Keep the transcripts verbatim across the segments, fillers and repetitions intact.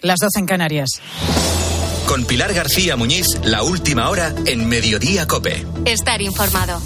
las doce en Canarias. Con Pilar García Muñiz, la última hora en Mediodía COPE. Estar informado.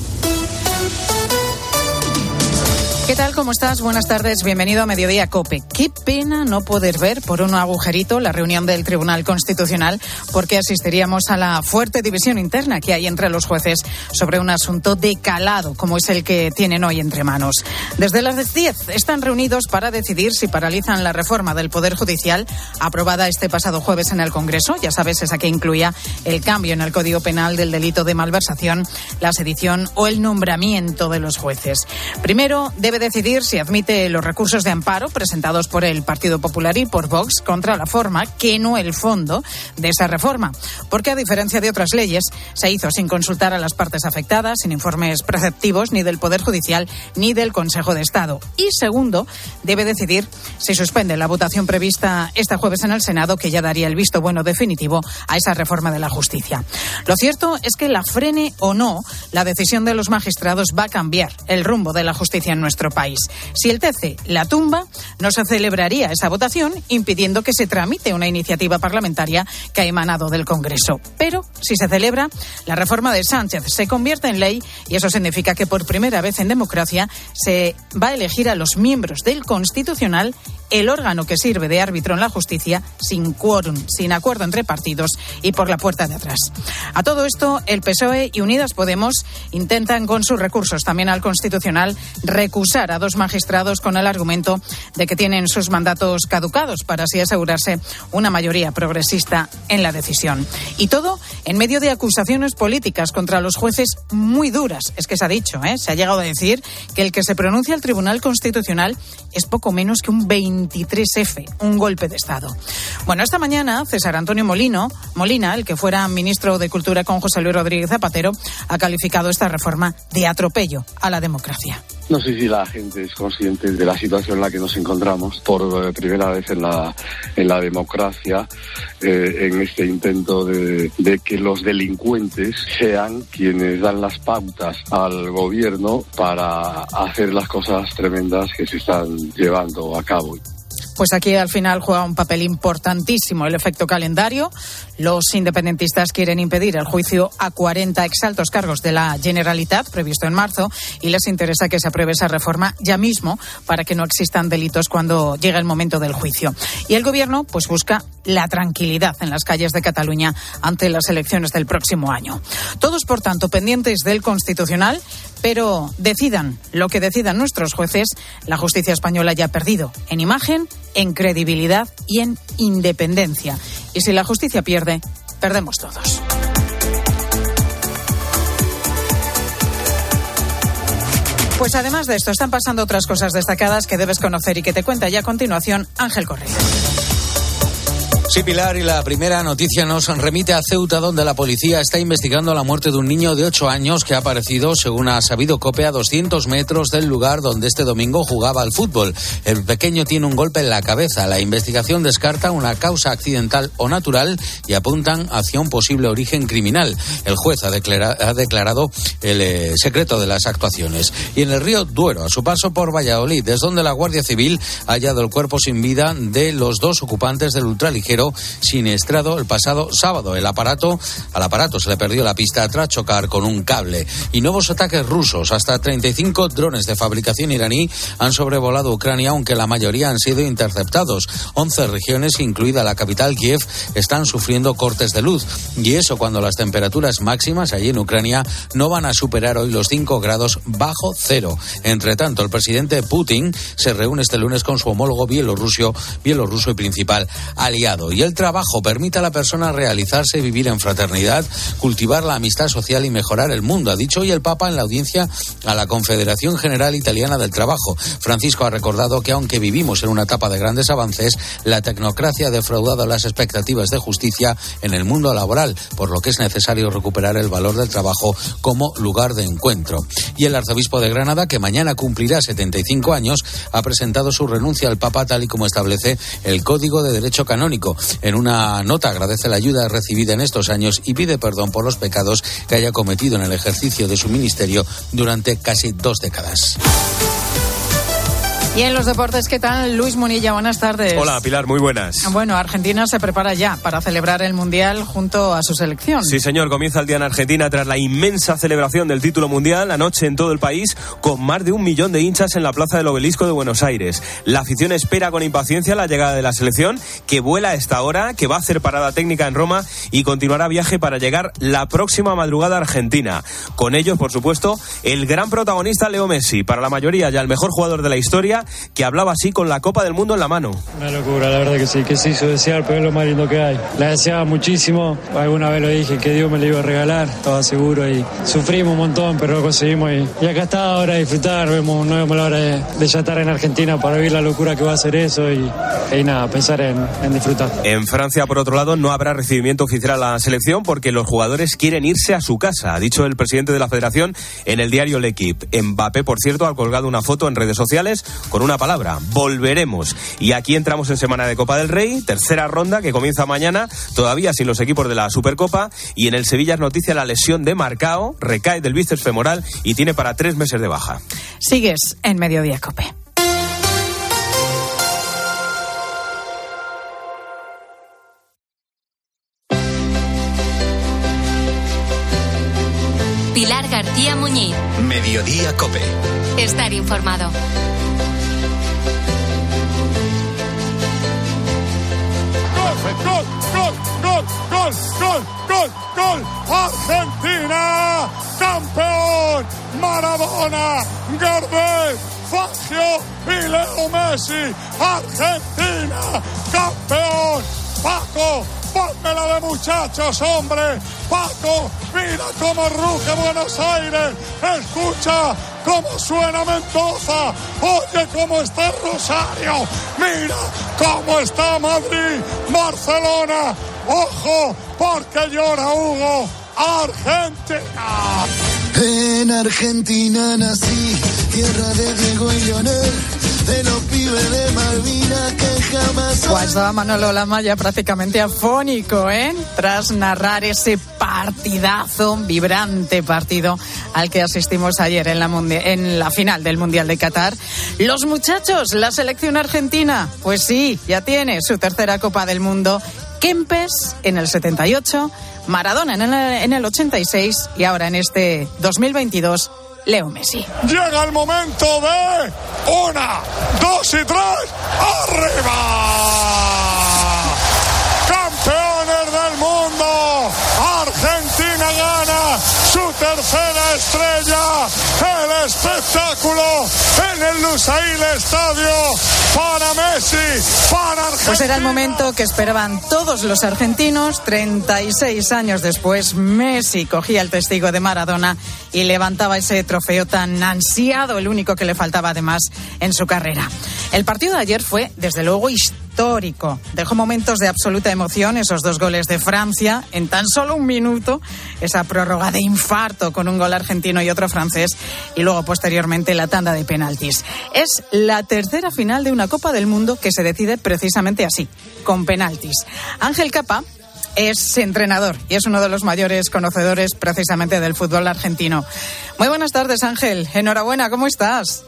¿Qué tal? ¿Cómo estás? Buenas tardes. Bienvenido a Mediodía COPE. Qué pena no poder ver por un agujerito la reunión del Tribunal Constitucional, porque asistiríamos a la fuerte división interna que hay entre los jueces sobre un asunto de calado, como es el que tienen hoy entre manos. Desde las diez están reunidos para decidir si paralizan la reforma del Poder Judicial aprobada este pasado jueves en el Congreso. Ya sabes, esa que incluía el cambio en el Código Penal del delito de malversación, la sedición o el nombramiento de los jueces. Primero debe decidir si admite los recursos de amparo presentados por el Partido Popular y por Vox contra la forma, que no el fondo, de esa reforma. Porque, a diferencia de otras leyes, se hizo sin consultar a las partes afectadas, sin informes preceptivos ni del Poder Judicial ni del Consejo de Estado. Y segundo, debe decidir si suspende la votación prevista este jueves en el Senado, que ya daría el visto bueno definitivo a esa reforma de la justicia. Lo cierto es que la frene o no, la decisión de los magistrados va a cambiar el rumbo de la justicia en nuestro país. Si el T C la tumba, no se celebraría esa votación, impidiendo que se tramite una iniciativa parlamentaria que ha emanado del Congreso. Pero, si se celebra, la reforma de Sánchez se convierte en ley y eso significa que por primera vez en democracia se va a elegir a los miembros del Constitucional, el órgano que sirve de árbitro en la justicia, sin quórum, sin acuerdo entre partidos y por la puerta de atrás. A todo esto, el P S O E y Unidas Podemos intentan con sus recursos también al Constitucional recusar a dos magistrados con el argumento de que tienen sus mandatos caducados para así asegurarse una mayoría progresista en la decisión. Y todo en medio de acusaciones políticas contra los jueces muy duras. Es que se ha dicho, ¿eh? se ha llegado a decir que el que se pronuncia al Tribunal Constitucional es poco menos que un veintitrés efe, un golpe de Estado. Bueno, esta mañana César Antonio Molino, Molina, el que fuera ministro de Cultura con José Luis Rodríguez Zapatero, ha calificado esta reforma de atropello a la democracia. No sé si la gente es consciente de la situación en la que nos encontramos por eh, primera vez en la en la democracia, eh, en este intento de, de que los delincuentes sean quienes dan las pautas al gobierno para hacer las cosas tremendas que se están llevando a cabo. Pues aquí al final juega un papel importantísimo el efecto calendario. Los independentistas quieren impedir el juicio a cuarenta exaltos cargos de la Generalitat previsto en marzo y les interesa que se apruebe esa reforma ya mismo para que no existan delitos cuando llegue el momento del juicio. Y el gobierno pues busca la tranquilidad en las calles de Cataluña ante las elecciones del próximo año. Todos, por tanto, pendientes del Constitucional, pero decidan lo que decidan nuestros jueces, la justicia española ya ha perdido en imagen, en credibilidad y en independencia. Y si la justicia pierde, perdemos todos. Pues además de esto, están pasando otras cosas destacadas que debes conocer y que te cuenta ya a continuación Ángel Correa. Sí, Pilar, y la primera noticia nos remite a Ceuta, donde la policía está investigando la muerte de un niño de ocho años que ha aparecido, según ha sabido COPE, a doscientos metros del lugar donde este domingo jugaba al fútbol. El pequeño tiene un golpe en la cabeza. La investigación descarta una causa accidental o natural y apuntan hacia un posible origen criminal. El juez ha, declara, ha declarado el eh, secreto de las actuaciones. Y en el río Duero, a su paso por Valladolid, es donde la Guardia Civil ha hallado el cuerpo sin vida de los dos ocupantes del ultraligero siniestrado el pasado sábado. El aparato, al aparato se le perdió la pista tras chocar con un cable. Y nuevos ataques rusos. Hasta treinta y cinco drones de fabricación iraní han sobrevolado Ucrania, aunque la mayoría han sido interceptados. once regiones, incluida la capital Kiev, están sufriendo cortes de luz. Y eso cuando las temperaturas máximas allí en Ucrania no van a superar hoy los cinco grados bajo cero. Entre tanto, el presidente Putin se reúne este lunes con su homólogo bielorruso, bielorruso y principal aliado. Y el trabajo permite a la persona realizarse, vivir en fraternidad, cultivar la amistad social y mejorar el mundo, ha dicho hoy el Papa en la audiencia a la Confederación General Italiana del Trabajo. Francisco ha recordado que aunque vivimos en una etapa de grandes avances, la tecnocracia ha defraudado las expectativas de justicia en el mundo laboral, por lo que es necesario recuperar el valor del trabajo como lugar de encuentro. Y el arzobispo de Granada, que mañana cumplirá setenta y cinco años, ha presentado su renuncia al Papa tal y como establece el Código de Derecho Canónico. En una nota agradece la ayuda recibida en estos años y pide perdón por los pecados que haya cometido en el ejercicio de su ministerio durante casi dos décadas. Y en los deportes, ¿qué tal? Luis Munilla, buenas tardes. Hola, Pilar, muy buenas. Bueno, Argentina se prepara ya para celebrar el Mundial junto a su selección. Sí, señor, comienza el día en Argentina tras la inmensa celebración del título mundial anoche en todo el país, con más de un millón de hinchas en la plaza del Obelisco de Buenos Aires. La afición espera con impaciencia la llegada de la selección, que vuela a esta hora, que va a hacer parada técnica en Roma y continuará viaje para llegar la próxima madrugada a Argentina. Con ellos, por supuesto, el gran protagonista Leo Messi, para la mayoría ya el mejor jugador de la historia, que hablaba así con la Copa del Mundo en la mano. Una locura, la verdad que sí, que se hizo desear, pero es lo más lindo que hay. La deseaba muchísimo, alguna vez lo dije, que Dios me la iba a regalar, estaba seguro, y sufrimos un montón, pero lo conseguimos, y, y acá está ahora a disfrutar, vemos, no vemos la hora de, de ya estar en Argentina para vivir la locura que va a ser eso, y, y nada, pensar en, en disfrutar. En Francia, por otro lado, no habrá recibimiento oficial a la selección porque los jugadores quieren irse a su casa, ha dicho el presidente de la federación en el diario L'Equipe. Mbappé, por cierto, ha colgado una foto en redes sociales con una palabra: volveremos. Y aquí entramos en semana de Copa del Rey, tercera ronda que comienza mañana, todavía sin los equipos de la Supercopa, y en el Sevilla es noticia la lesión de Marcao, recae del bíceps femoral y tiene para tres meses de baja. Sigues en Mediodía COPE. Pilar García Muñiz. Mediodía COPE. Estar informado. Gol, gol, gol, gol, gol, gol, gol, Argentina, campeón, Maradona, Gardel, Fangio y Leo Messi, Argentina, campeón. Paco, pónmela de muchachos, hombre. Paco, mira cómo ruge Buenos Aires, escucha cómo suena Mendoza, oye cómo está Rosario, mira cómo está Madrid, Barcelona, ojo, porque llora Hugo, Argentina. En Argentina nací, tierra de Diego y Lionel, de los pibes de Malvinas que jamás... Pues estaba Manolo Lama ya prácticamente afónico, ¿eh? Tras narrar ese partidazo, vibrante partido al que asistimos ayer en la, mundi- en la final del Mundial de Qatar. Los muchachos, la selección argentina, pues sí, ya tiene su tercera Copa del Mundo. Kempes en el setenta y ocho, Maradona en el, en el ochenta y seis y ahora en este dos mil veintidós, Leo Messi. Llega el momento de una, dos y tres, ¡arriba! ¡Campeones del mundo! Argentina gana su tercera estrella, el espectáculo en el Lusail Estadio para Messi, para Argentina. Pues era el momento que esperaban todos los argentinos. treinta y seis años después, Messi cogía el testigo de Maradona y levantaba ese trofeo tan ansiado, el único que le faltaba además en su carrera. El partido de ayer fue, desde luego, histórico. Dejó momentos de absoluta emoción, esos dos goles de Francia en tan solo un minuto, esa prórroga de infarto con un gol argentino y otro francés, y luego posteriormente la tanda de penaltis. Es la tercera final de una Copa del Mundo que se decide precisamente así, con penaltis. Ángel Capa es entrenador y es uno de los mayores conocedores precisamente del fútbol argentino. Muy buenas tardes, Ángel. Enhorabuena, ¿cómo estás?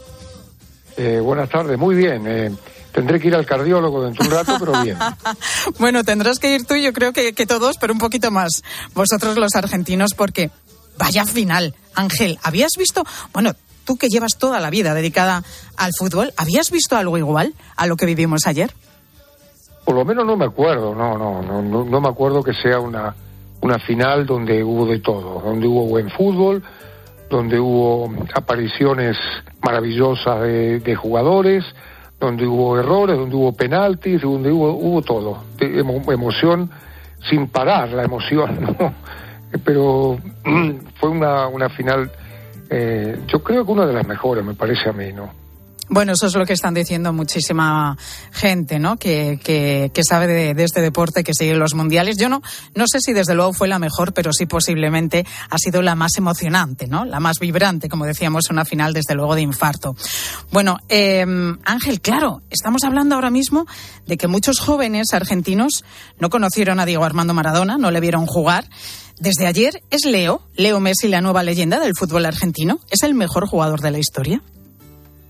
Eh, buenas tardes, muy bien. Eh, tendré que ir al cardiólogo dentro de un rato, pero bien. Bueno, tendrás que ir tú, yo creo que, que todos, pero un poquito más vosotros los argentinos, porque vaya final. Ángel, ¿habías visto? Bueno, tú que llevas toda la vida dedicada al fútbol, ¿habías visto algo igual a lo que vivimos ayer? Por lo menos no me acuerdo, no, no, no, no, no me acuerdo que sea una, una final donde hubo de todo, donde hubo buen fútbol, donde hubo apariciones maravillosas de, de jugadores, donde hubo errores, donde hubo penaltis, donde hubo, hubo todo. Emo, emoción sin parar, la emoción, ¿no? Pero fue una, una final, eh, yo creo que una de las mejores, me parece a mí, ¿no? Bueno, eso es lo que están diciendo muchísima gente, ¿no? Que, que, que sabe de, de este deporte, que sigue los mundiales. Yo no, no sé si desde luego fue la mejor, pero sí posiblemente ha sido la más emocionante, ¿no? La más vibrante, como decíamos, una final desde luego de infarto. Bueno, eh, Ángel, claro, estamos hablando ahora mismo de que muchos jóvenes argentinos no conocieron a Diego Armando Maradona, no le vieron jugar. Desde ayer es Leo, Leo Messi, la nueva leyenda del fútbol argentino. ¿Es el mejor jugador de la historia?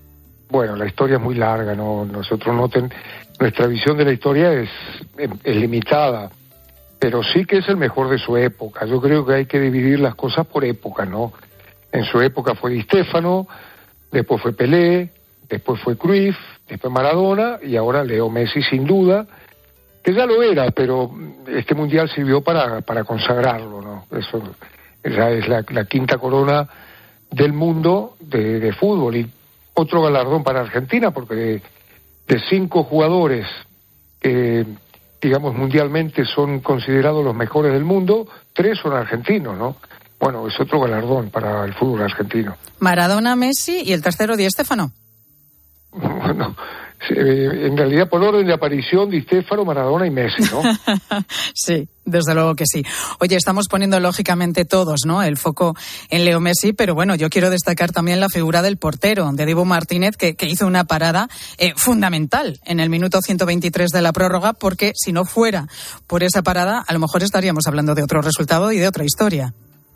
bueno, la historia es muy larga, no, nosotros no ten, nuestra visión de la historia es, es limitada, pero sí que es el mejor de su época. Yo creo que hay que dividir las cosas por época, ¿no? En su época fue Di Stéfano, después fue Pelé, después fue Cruyff, después Maradona y ahora Leo Messi, sin duda, que ya lo era, pero este mundial sirvió para, para consagrarlo, ¿no? Eso ya es la, la quinta corona del mundo de, de fútbol, y otro galardón para Argentina, porque de, de cinco jugadores que, digamos, mundialmente son considerados los mejores del mundo, tres son argentinos, ¿no? Bueno, es otro galardón para el fútbol argentino. Maradona, Messi y el tercero Di Stéfano. Bueno, en realidad por orden de aparición Di Stéfano, Maradona y Messi, ¿no? Sí, desde luego que sí. Oye, estamos poniendo lógicamente todos, ¿no?, el foco en Leo Messi, pero bueno, yo quiero destacar también la figura del portero, de Dibu Martínez, que, que hizo una parada eh, fundamental en el minuto ciento veintitrés de la prórroga, porque si no fuera por esa parada, a lo mejor estaríamos hablando de otro resultado y de otra historia.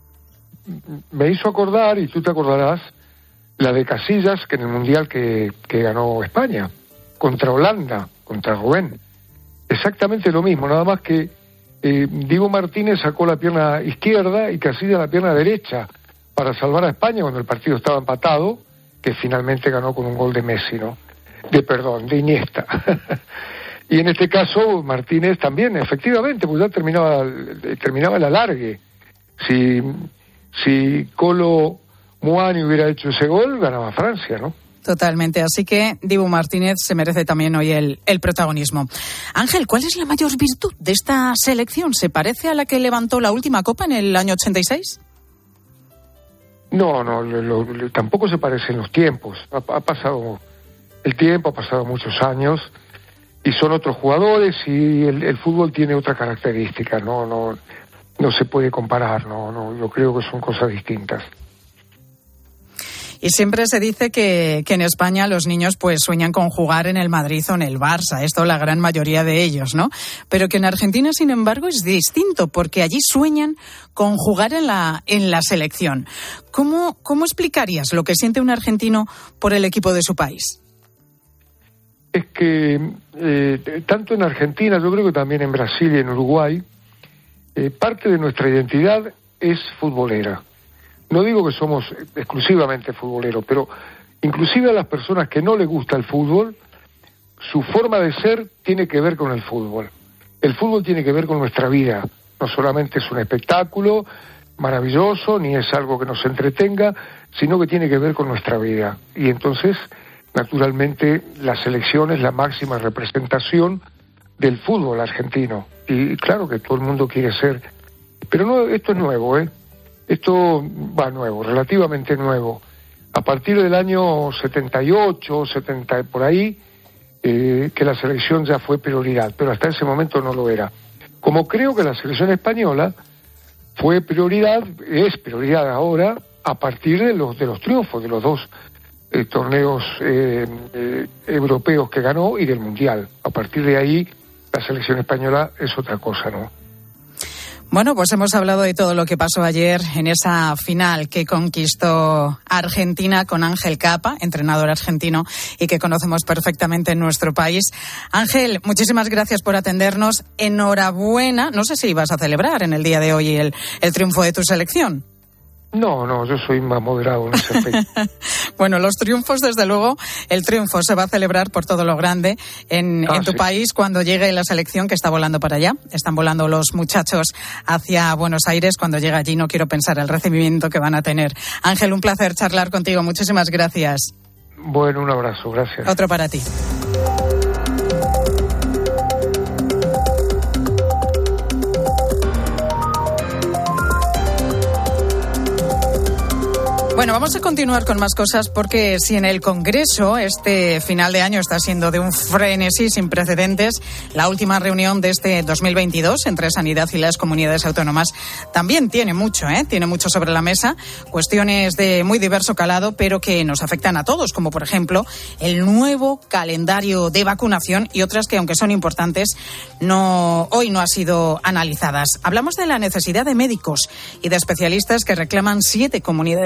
Me hizo acordar, y tú te acordarás, la de Casillas, que en el Mundial que, que ganó España, contra Holanda, contra Rubén. Exactamente lo mismo, nada más que eh, Dibu Martínez sacó la pierna izquierda y Casillas la pierna derecha para salvar a España cuando el partido estaba empatado, que finalmente ganó con un gol de Messi, ¿no? De perdón, de Iniesta. Y en este caso Martínez también, efectivamente, pues ya terminaba, terminaba el alargue. Si, si Colo Muani hubiera hecho ese gol, ganaba Francia, ¿no? Totalmente, así que Dibu Martínez se merece también hoy el, el protagonismo. Ángel, ¿cuál es la mayor virtud de esta selección? ¿Se parece a la que levantó la última copa en el año ochenta y seis? No, no, lo, lo, tampoco se parecen los tiempos. Ha, ha pasado el tiempo, ha pasado muchos años y son otros jugadores y el, el fútbol tiene otra característica, no, no, no se puede comparar, no, no, yo creo que son cosas distintas. Y siempre se dice que, que en España los niños pues sueñan con jugar en el Madrid o en el Barça, esto la gran mayoría de ellos, ¿no? Pero que en Argentina, sin embargo, es distinto, porque allí sueñan con jugar en la, en la selección. ¿Cómo, cómo explicarías lo que siente un argentino por el equipo de su país? Es que eh, tanto en Argentina, yo creo que también en Brasil y en Uruguay, eh, parte de nuestra identidad es futbolera. No digo que somos exclusivamente futboleros, pero inclusive a las personas que no les gusta el fútbol, su forma de ser tiene que ver con el fútbol. El fútbol tiene que ver con nuestra vida. No solamente es un espectáculo maravilloso, ni es algo que nos entretenga, sino que tiene que ver con nuestra vida. Y entonces, naturalmente, la selección es la máxima representación del fútbol argentino. Y claro que todo el mundo quiere ser... Pero no, esto es nuevo, ¿eh? Esto va nuevo, relativamente nuevo. A partir del año setenta y ocho, setenta, por ahí, eh, que la selección ya fue prioridad, pero hasta ese momento no lo era. Como creo que la selección española fue prioridad, es prioridad ahora, a partir de los, de los triunfos de los dos eh, torneos eh, eh, europeos que ganó y del Mundial. A partir de ahí, la selección española es otra cosa, ¿no? Bueno, pues hemos hablado de todo lo que pasó ayer en esa final que conquistó Argentina con Ángel Capa, entrenador argentino y que conocemos perfectamente en nuestro país. Ángel, muchísimas gracias por atendernos. Enhorabuena. No sé si ibas a celebrar en el día de hoy el, el triunfo de tu selección. No, no, yo soy más moderado en ese aspecto. Bueno, los triunfos, desde luego, el triunfo se va a celebrar por todo lo grande en, ah, en tu sí. país cuando llegue la selección, que está volando para allá. Están volando los muchachos hacia Buenos Aires. Cuando llegue allí no quiero pensar el recibimiento que van a tener. Ángel, un placer charlar contigo. Muchísimas gracias. Bueno, un abrazo, gracias. Otro para ti. Bueno, vamos a continuar con más cosas porque si en el Congreso este final de año está siendo de un frenesí sin precedentes, la última reunión de este dos mil veintidós entre Sanidad y las comunidades autónomas también tiene mucho, ¿eh? Tiene mucho sobre la mesa, cuestiones de muy diverso calado, pero que nos afectan a todos, como por ejemplo el nuevo calendario de vacunación y otras que, aunque son importantes, no hoy no han sido analizadas. Hablamos de la necesidad de médicos y de especialistas que reclaman siete comunidades autónomas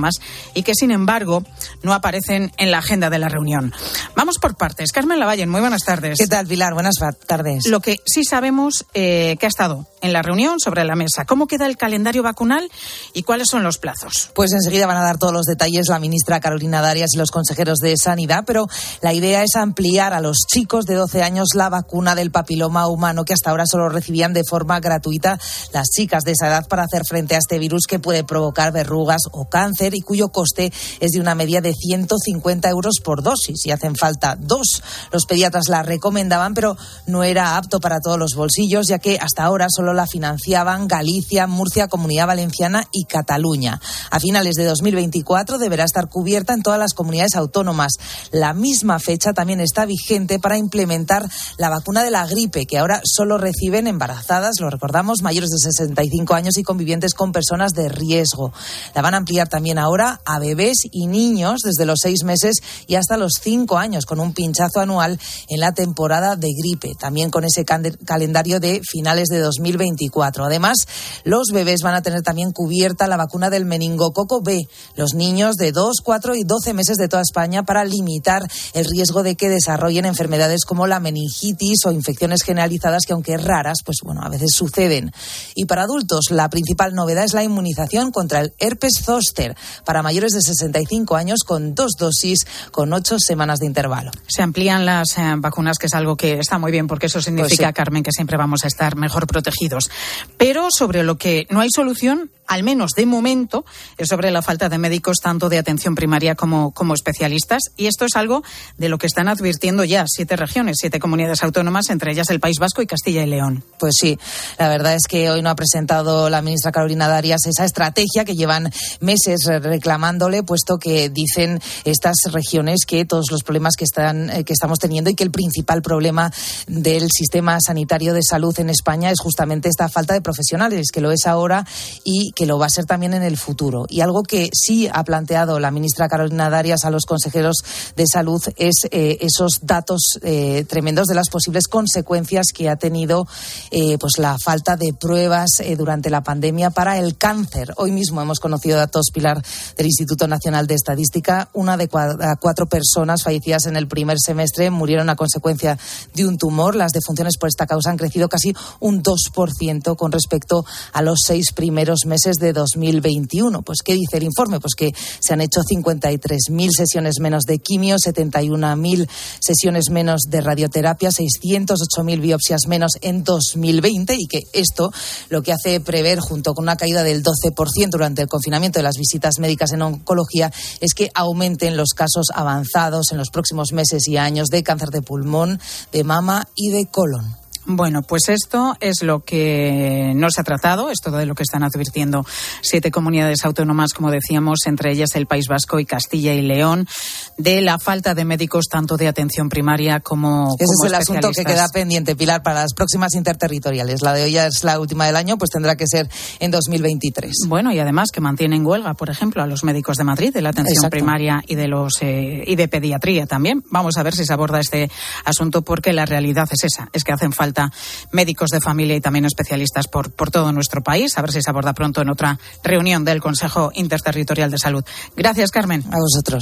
autónomas y que, sin embargo, no aparecen en la agenda de la reunión. Vamos por partes. Carmen Lavallen, muy buenas tardes. ¿Qué tal, Pilar? Buenas tardes. Lo que sí sabemos eh, que ha estado en la reunión sobre la mesa. ¿Cómo queda el calendario vacunal y cuáles son los plazos? Pues enseguida van a dar todos los detalles la ministra Carolina Darias y los consejeros de Sanidad, pero la idea es ampliar a los chicos de doce años la vacuna del papiloma humano, que hasta ahora solo recibían de forma gratuita las chicas de esa edad, para hacer frente a este virus que puede provocar verrugas o cáncer y cuyo coste es de una media de ciento cincuenta euros por dosis, y hacen falta dos. Los pediatras la recomendaban, pero no era apto para todos los bolsillos, ya que hasta ahora solo la financiaban Galicia, Murcia, Comunidad Valenciana y Cataluña. A finales de dos mil veinticuatro deberá estar cubierta en todas las comunidades autónomas. La misma fecha también está vigente para implementar la vacuna de la gripe, que ahora solo reciben embarazadas, lo recordamos, mayores de sesenta y cinco años y convivientes con personas de riesgo. La van a ampliar también ahora a bebés y niños desde los seis meses y hasta los cinco años, con un pinchazo anual en la temporada de gripe, también con ese can- calendario de finales de dos mil veinticuatro. Además, los bebés van a tener también cubierta la vacuna del meningococo B, los niños de dos, cuatro y doce meses de toda España, para limitar el riesgo de que desarrollen enfermedades como la meningitis o infecciones generalizadas que, aunque raras, pues bueno, a veces suceden. Y para adultos, la principal novedad es la inmunización contra el herpes zóster para mayores de sesenta y cinco años, con dos dosis, con ocho semanas de intervalo. Se amplían las eh, vacunas, que es algo que está muy bien, porque eso significa, pues sí, Carmen, que siempre vamos a estar mejor protegidos. Pero sobre lo que no hay solución, al menos de momento, es sobre la falta de médicos, tanto de atención primaria como, como especialistas. Y esto es algo de lo que están advirtiendo ya siete regiones, siete comunidades autónomas, entre ellas el País Vasco y Castilla y León. Pues sí, la verdad es que hoy no ha presentado la ministra Carolina Darias esa estrategia que llevan meses reclamándole, puesto que dicen estas regiones que todos los problemas que están que estamos teniendo, y que el principal problema del sistema sanitario de salud en España es justamente esta falta de profesionales, que lo es ahora y que lo va a ser también en el futuro. Y algo que sí ha planteado la ministra Carolina Darias a los consejeros de salud es eh, esos datos eh, tremendos de las posibles consecuencias que ha tenido eh, pues la falta de pruebas eh, durante la pandemia para el cáncer. Hoy mismo hemos conocido datos, Pilar, del Instituto Nacional de Estadística. Una de cada cuatro personas fallecidas en el primer semestre murieron a consecuencia de un tumor. Las defunciones por esta causa han crecido casi un dos por ciento con respecto a los seis primeros meses de dos mil veintiuno. Pues, ¿qué dice el informe? Pues que se han hecho cincuenta y tres mil sesiones menos de quimio, setenta y una mil sesiones menos de radioterapia, seiscientas ocho mil biopsias menos en dos mil veinte, y que esto lo que hace prever, junto con una caída del doce por ciento durante el confinamiento de las visitas médicas en oncología, es que aumenten los casos avanzados en los próximos meses y años de cáncer de pulmón, de mama y de colon. Bueno, pues esto es lo que no se ha tratado, es todo de lo que están advirtiendo siete comunidades autónomas, como decíamos, entre ellas el País Vasco y Castilla y León, de la falta de médicos tanto de atención primaria como, Ese como es el asunto que queda pendiente, Pilar, para las próximas interterritoriales. La de hoy ya es la última del año, pues tendrá que ser en dos mil veintitrés. Bueno, y además que mantienen huelga, por ejemplo, a los médicos de Madrid, de la atención Exacto. primaria y de los eh, y de pediatría también. Vamos a ver si se aborda este asunto, porque la realidad es esa, es que hacen falta médicos de familia y también especialistas por, por todo nuestro país. A ver si se aborda pronto en otra reunión del Consejo Interterritorial de Salud. Gracias, Carmen. A vosotros.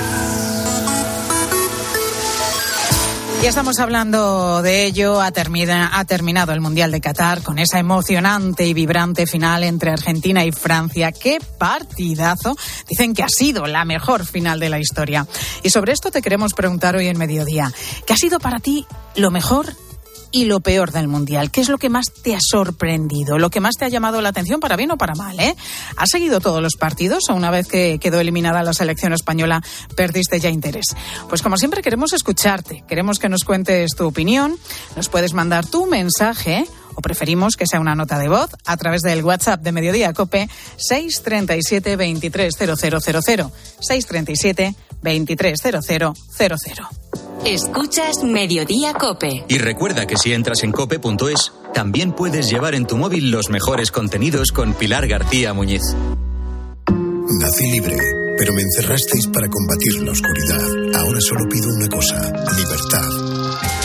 Ya estamos hablando de ello. Ha, termina, ha terminado el Mundial de Qatar con esa emocionante y vibrante final entre Argentina y Francia. ¡Qué partidazo! Dicen que ha sido la mejor final de la historia. Y sobre esto te queremos preguntar hoy en Mediodía. ¿Qué ha sido para ti lo mejor y lo peor del Mundial? ¿Qué es lo que más te ha sorprendido? ¿Lo que más te ha llamado la atención, para bien o para mal? ¿eh? ¿Has seguido todos los partidos o una vez que quedó eliminada la selección española perdiste ya interés? Pues como siempre queremos escucharte, queremos que nos cuentes tu opinión. Nos puedes mandar tu mensaje, o preferimos que sea una nota de voz, a través del WhatsApp de Mediodía COPE, seis treinta y siete, veintitrés, cero cero cero cero, seis treinta y siete, veintitrés, cero cero cero cero. Escuchas Mediodía COPE. Y recuerda que si entras en cope punto es, también puedes llevar en tu móvil los mejores contenidos con Pilar García Muñiz. Nací libre, pero me encerrasteis para combatir la oscuridad. Ahora solo pido una cosa: libertad.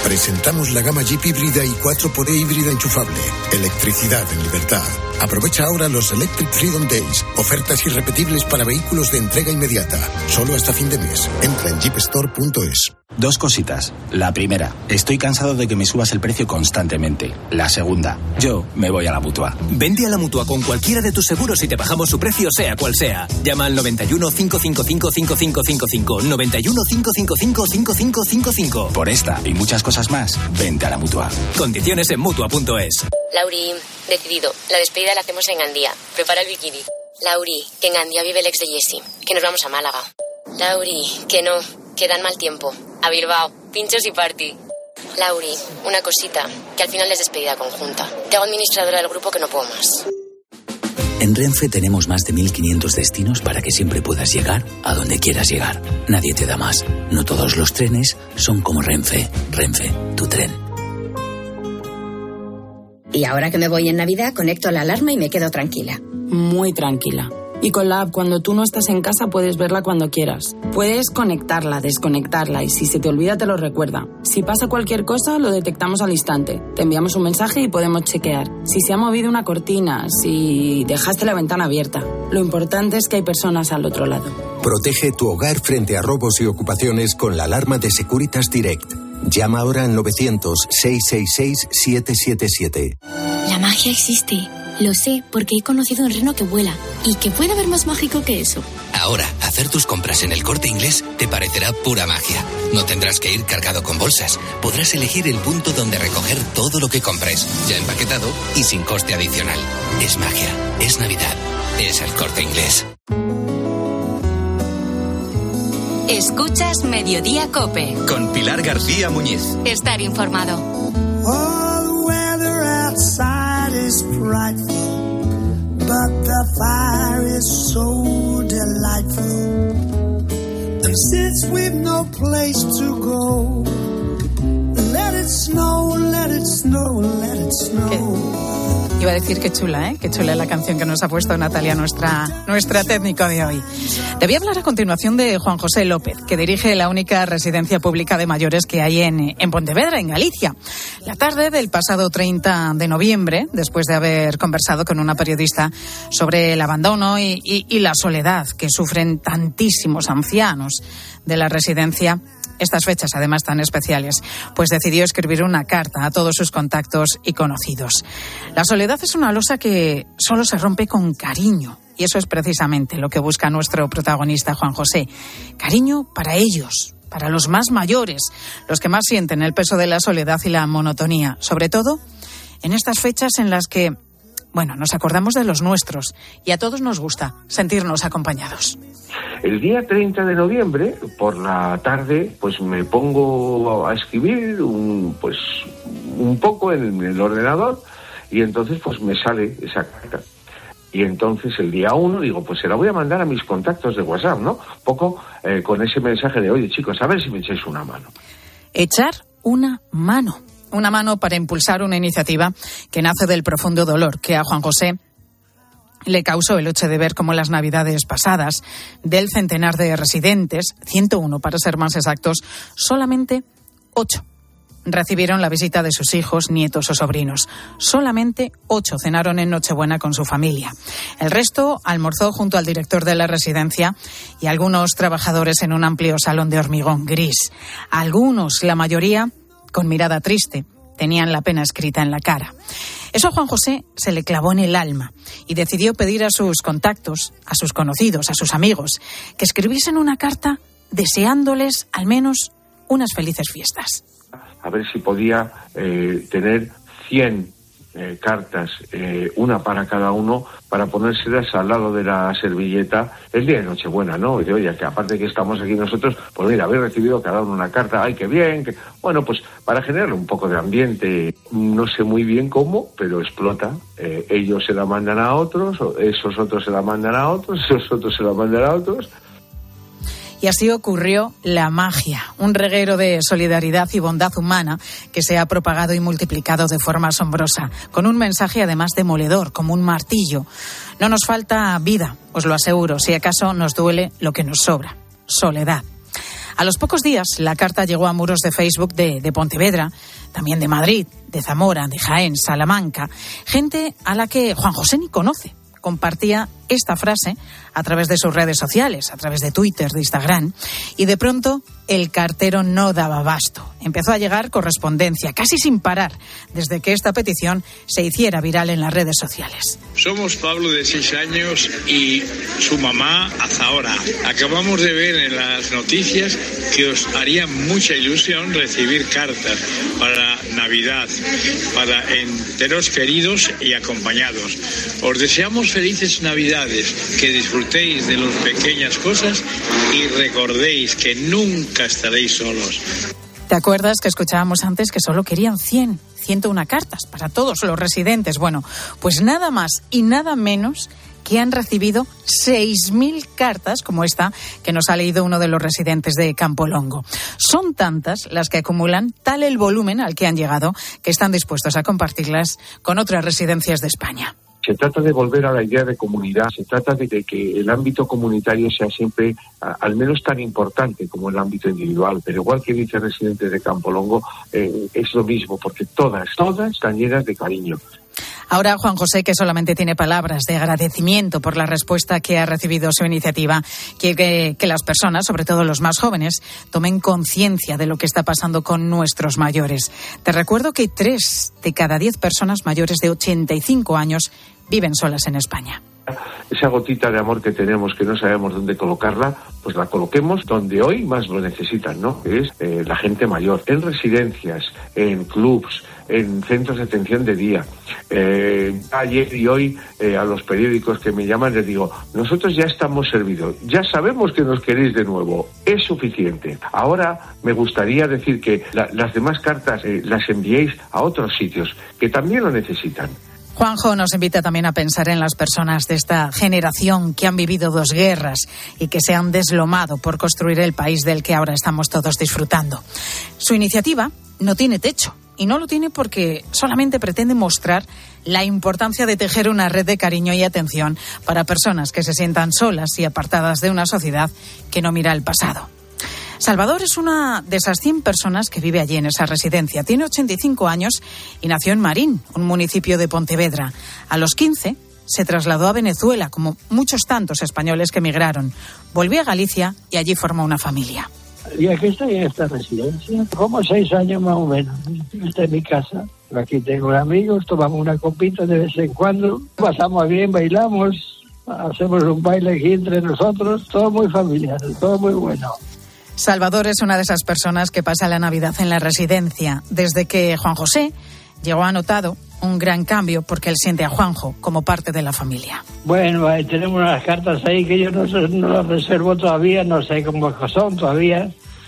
Presentamos la gama Jeep híbrida y cuatro por E híbrida enchufable. Electricidad en libertad. Aprovecha ahora los Electric Freedom Days. Ofertas irrepetibles para vehículos de entrega inmediata. Solo hasta fin de mes. Entra en jeep store punto es. Dos cositas. La primera, estoy cansado de que me subas el precio constantemente. La segunda, yo me voy a la Mutua. Vente a la Mutua con cualquiera de tus seguros y te bajamos su precio sea cual sea. Llama al noventa y uno, cinco cinco cinco, cinco cinco cinco cinco, noventa y uno, cinco cinco cinco, cinco cinco cinco cinco. Por esta y muchas cosas más, vente a la Mutua. Condiciones en Mutua punto es. Lauri, decidido. La despedida la hacemos en Gandía. Prepara el bikini. Lauri, que en Gandía vive el ex de Jessie. Que nos vamos a Málaga. Lauri, que no, que dan mal tiempo. A Bilbao, pinchos y party. Lauri, una cosita, que al final es despedida conjunta. Te hago administradora del grupo que no puedo más. En Renfe tenemos más de mil quinientos destinos para que siempre puedas llegar a donde quieras llegar. Nadie te da más. No todos los trenes son como Renfe. Renfe, tu tren. Y ahora que me voy en Navidad, conecto la alarma y me quedo tranquila. Muy tranquila. Y con la app, cuando tú no estás en casa, puedes verla cuando quieras. Puedes conectarla, desconectarla y si se te olvida te lo recuerda. Si pasa cualquier cosa, lo detectamos al instante. Te enviamos un mensaje y podemos chequear. Si se ha movido una cortina, si dejaste la ventana abierta. Lo importante es que hay personas al otro lado. Protege tu hogar frente a robos y ocupaciones con la alarma de Securitas Direct. Llama ahora al novecientos, seiscientos sesenta y seis, setecientos setenta y siete. La magia existe. Lo sé porque he conocido un reno que vuela. ¿Y qué puede haber más mágico que eso? Ahora, hacer tus compras en El Corte Inglés te parecerá pura magia. No tendrás que ir cargado con bolsas. Podrás elegir el punto donde recoger todo lo que compres, ya empaquetado y sin coste adicional. Es magia, es Navidad, es El Corte Inglés. Escuchas Mediodía COPE. Con Pilar García Muñiz. Estar informado. All the weather outside is frightful, but the fire is so delightful. And since we've no place to go, let it snow, let it snow, let it snow. Iba a decir qué chula, ¿eh? Qué chula la canción que nos ha puesto Natalia, nuestra, nuestra técnico de hoy. Te voy a hablar a continuación de Juan José López, que dirige la única residencia pública de mayores que hay en, en Pontevedra, en Galicia. La tarde del pasado treinta de noviembre, después de haber conversado con una periodista sobre el abandono y, y, y la soledad que sufren tantísimos ancianos de la residencia, estas fechas además tan especiales, pues decidió escribir una carta a todos sus contactos y conocidos. La soledad es una losa que solo se rompe con cariño, y eso es precisamente lo que busca nuestro protagonista Juan José. Cariño para ellos, para los más mayores, los que más sienten el peso de la soledad y la monotonía, sobre todo en estas fechas en las que, bueno, nos acordamos de los nuestros y a todos nos gusta sentirnos acompañados. El día treinta de noviembre, por la tarde, pues me pongo a escribir un, pues, un poco en el ordenador y entonces pues me sale esa carta. Y entonces el día uno digo, pues se la voy a mandar a mis contactos de WhatsApp, ¿no? Un poco eh, con ese mensaje de, oye chicos, a ver si me echáis una mano. Echar una mano. Una mano para impulsar una iniciativa que nace del profundo dolor que a Juan José le causó el hecho de ver cómo las navidades pasadas, del centenar de residentes, ciento uno para ser más exactos, solamente ocho recibieron la visita de sus hijos, nietos o sobrinos. Solamente ocho cenaron en Nochebuena con su familia. El resto almorzó junto al director de la residencia y algunos trabajadores en un amplio salón de hormigón gris. Algunos, la mayoría, con mirada triste, tenían la pena escrita en la cara. Eso a Juan José se le clavó en el alma y decidió pedir a sus contactos, a sus conocidos, a sus amigos, que escribiesen una carta deseándoles al menos unas felices fiestas. A ver si podía eh, tener cien eh, cartas, eh, una para cada uno, para ponérselas al lado de la servilleta el día de Nochebuena, ¿no? Y de, oye, que aparte que estamos aquí nosotros, pues mira, habéis recibido cada uno una carta, ¡ay, qué bien! Que... Bueno, pues para generar un poco de ambiente, no sé muy bien cómo, pero explota. Eh, ellos se la mandan a otros, esos otros se la mandan a otros, esos otros se la mandan a otros. Y así ocurrió la magia, un reguero de solidaridad y bondad humana que se ha propagado y multiplicado de forma asombrosa, con un mensaje además demoledor, como un martillo. No nos falta vida, os lo aseguro, si acaso nos duele lo que nos sobra, soledad. A los pocos días, la carta llegó a muros de Facebook de, de Pontevedra, también de Madrid, de Zamora, de Jaén, Salamanca, gente a la que Juan José ni conoce. Compartía esta frase a través de sus redes sociales, a través de Twitter, de Instagram, y de pronto el cartero no daba abasto. Empezó a llegar correspondencia, casi sin parar, desde que esta petición se hiciera viral en las redes sociales. Somos Pablo, de seis años, y su mamá, Azaora. Acabamos de ver en las noticias que os haría mucha ilusión recibir cartas para Navidad, para enteros queridos y acompañados. Os deseamos felices Navidades, que disfrutéis de las pequeñas cosas y recordéis que nunca estaréis solos. ¿Te acuerdas que escuchábamos antes que solo querían cien, ciento una cartas para todos los residentes? Bueno, pues nada más y nada menos que han recibido seis mil cartas como esta que nos ha leído uno de los residentes de Campolongo. Son tantas las que acumulan tal el volumen al que han llegado que están dispuestos a compartirlas con otras residencias de España. Se trata de volver a la idea de comunidad, se trata de, de que el ámbito comunitario sea siempre a, al menos tan importante como el ámbito individual, pero igual que dice Residentes de Campolongo, eh, es lo mismo, porque todas, todas están llenas de cariño. Ahora Juan José, que solamente tiene palabras de agradecimiento por la respuesta que ha recibido su iniciativa, quiere que, que las personas, sobre todo los más jóvenes, tomen conciencia de lo que está pasando con nuestros mayores. Te recuerdo que tres de cada diez personas mayores de ochenta y cinco años viven solas en España. Esa gotita de amor que tenemos, que no sabemos dónde colocarla, pues la coloquemos donde hoy más lo necesitan, ¿no? Que es eh, la gente mayor, en residencias, en clubs, en centros de atención de día. Eh, ayer y hoy eh, a los periódicos que me llaman les digo, nosotros ya estamos servidos, ya sabemos que nos queréis de nuevo, es suficiente. Ahora me gustaría decir que la, las demás cartas eh, las enviéis a otros sitios que también lo necesitan. Juanjo nos invita también a pensar en las personas de esta generación que han vivido dos guerras y que se han deslomado por construir el país del que ahora estamos todos disfrutando. Su iniciativa no tiene techo y no lo tiene porque solamente pretende mostrar la importancia de tejer una red de cariño y atención para personas que se sientan solas y apartadas de una sociedad que no mira al pasado. Salvador es una de esas cien personas que vive allí en esa residencia. Tiene ochenta y cinco años y nació en Marín, un municipio de Pontevedra. A los quince se trasladó a Venezuela, como muchos tantos españoles que emigraron. Volvió a Galicia y allí formó una familia. Y aquí estoy en esta residencia, como seis años más o menos. Esta es mi casa. Aquí tengo amigos, tomamos una copita de vez en cuando. Pasamos bien, bailamos, hacemos un baile aquí entre nosotros. Todo muy familiar, todo muy bueno. Salvador es una de esas personas que pasa la Navidad en la residencia. Desde que Juan José llegó ha notado un gran cambio porque él siente a Juanjo como parte de la familia. Bueno, ahí tenemos unas cartas ahí que yo no, no las reservo todavía, no sé cómo son todavía.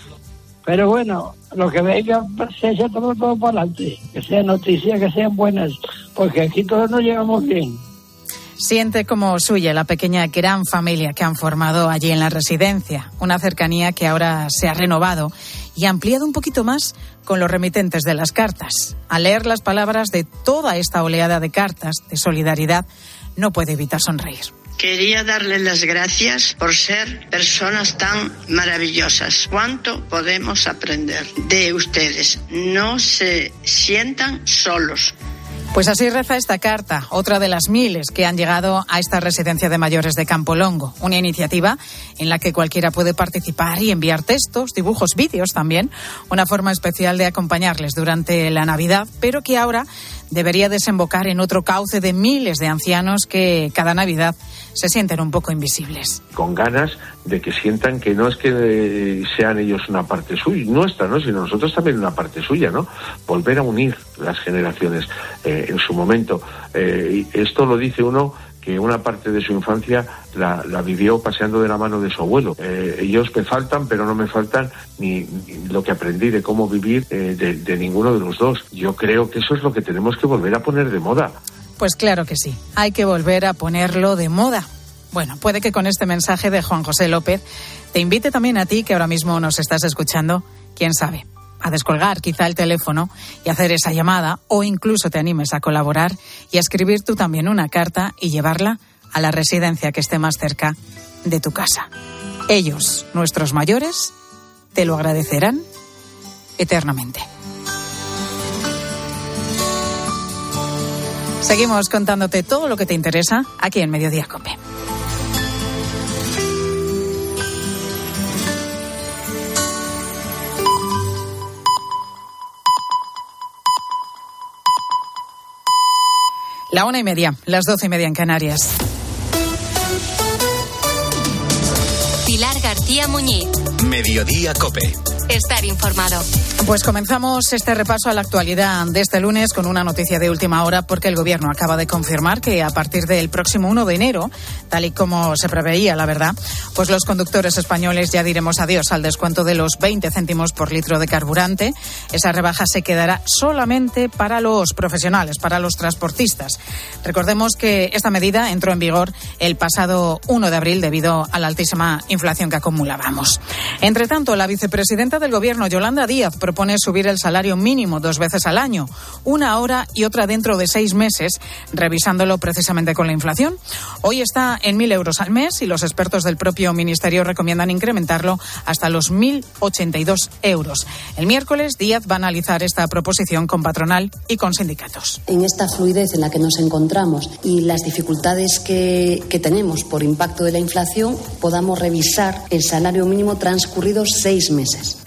Pero bueno, lo que venga se echa todo, todo para adelante. Que sean noticias, que sean buenas, porque aquí todos nos llevamos bien. Siente como suya la pequeña gran familia que han formado allí en la residencia, una cercanía que ahora se ha renovado y ampliado un poquito más con los remitentes de las cartas. Al leer las palabras de toda esta oleada de cartas de solidaridad, no puede evitar sonreír. Quería darles las gracias por ser personas tan maravillosas. ¿Cuánto podemos aprender de ustedes? No se sientan solos. Pues así reza esta carta, otra de las miles que han llegado a esta residencia de mayores de Campolongo. Una iniciativa en la que cualquiera puede participar y enviar textos, dibujos, vídeos también. Una forma especial de acompañarles durante la Navidad, pero que ahora debería desembocar en otro cauce de miles de ancianos que cada Navidad se sienten un poco invisibles. Con ganas de que sientan que no es que sean ellos una parte suya, nuestra, ¿no? Sino nosotros también una parte suya, ¿no? Volver a unir las generaciones eh, en su momento. Eh, esto lo dice uno que una parte de su infancia la, la vivió paseando de la mano de su abuelo. Eh, ellos me faltan, pero no me faltan ni, ni lo que aprendí de cómo vivir eh, de, de ninguno de los dos. Yo creo que eso es lo que tenemos que volver a poner de moda. Pues claro que sí, hay que volver a ponerlo de moda. Bueno, puede que con este mensaje de Juan José López te invite también a ti, que ahora mismo nos estás escuchando, quién sabe, a descolgar quizá el teléfono y hacer esa llamada, o incluso te animes a colaborar y a escribir tú también una carta y llevarla a la residencia que esté más cerca de tu casa. Ellos, nuestros mayores, te lo agradecerán eternamente. Seguimos contándote todo lo que te interesa aquí en Mediodía COPE. La una y media, las doce y media en Canarias. Pilar García Muñiz. Mediodía COPE. Estar informado. Pues comenzamos este repaso a la actualidad de este lunes con una noticia de última hora, porque el Gobierno acaba de confirmar que a partir del próximo uno de enero, tal y como se preveía, la verdad, pues los conductores españoles ya diremos adiós al descuento de los veinte céntimos por litro de carburante. Esa rebaja se quedará solamente para los profesionales, para los transportistas. Recordemos que esta medida entró en vigor el pasado uno de abril debido a la altísima inflación que acumulábamos. Entre tanto, la vicepresidenta del Gobierno, Yolanda Díaz, propone subir el salario mínimo dos veces al año, una ahora y otra dentro de seis meses, revisándolo precisamente con la inflación. Hoy está en mil euros al mes y los expertos del propio Ministerio recomiendan incrementarlo hasta los mil ochenta y dos euros. El miércoles, Díaz va a analizar esta proposición con patronal y con sindicatos. En esta fluidez en la que nos encontramos y las dificultades que, que tenemos por impacto de la inflación, podamos revisar el salario mínimo transcurridos seis meses.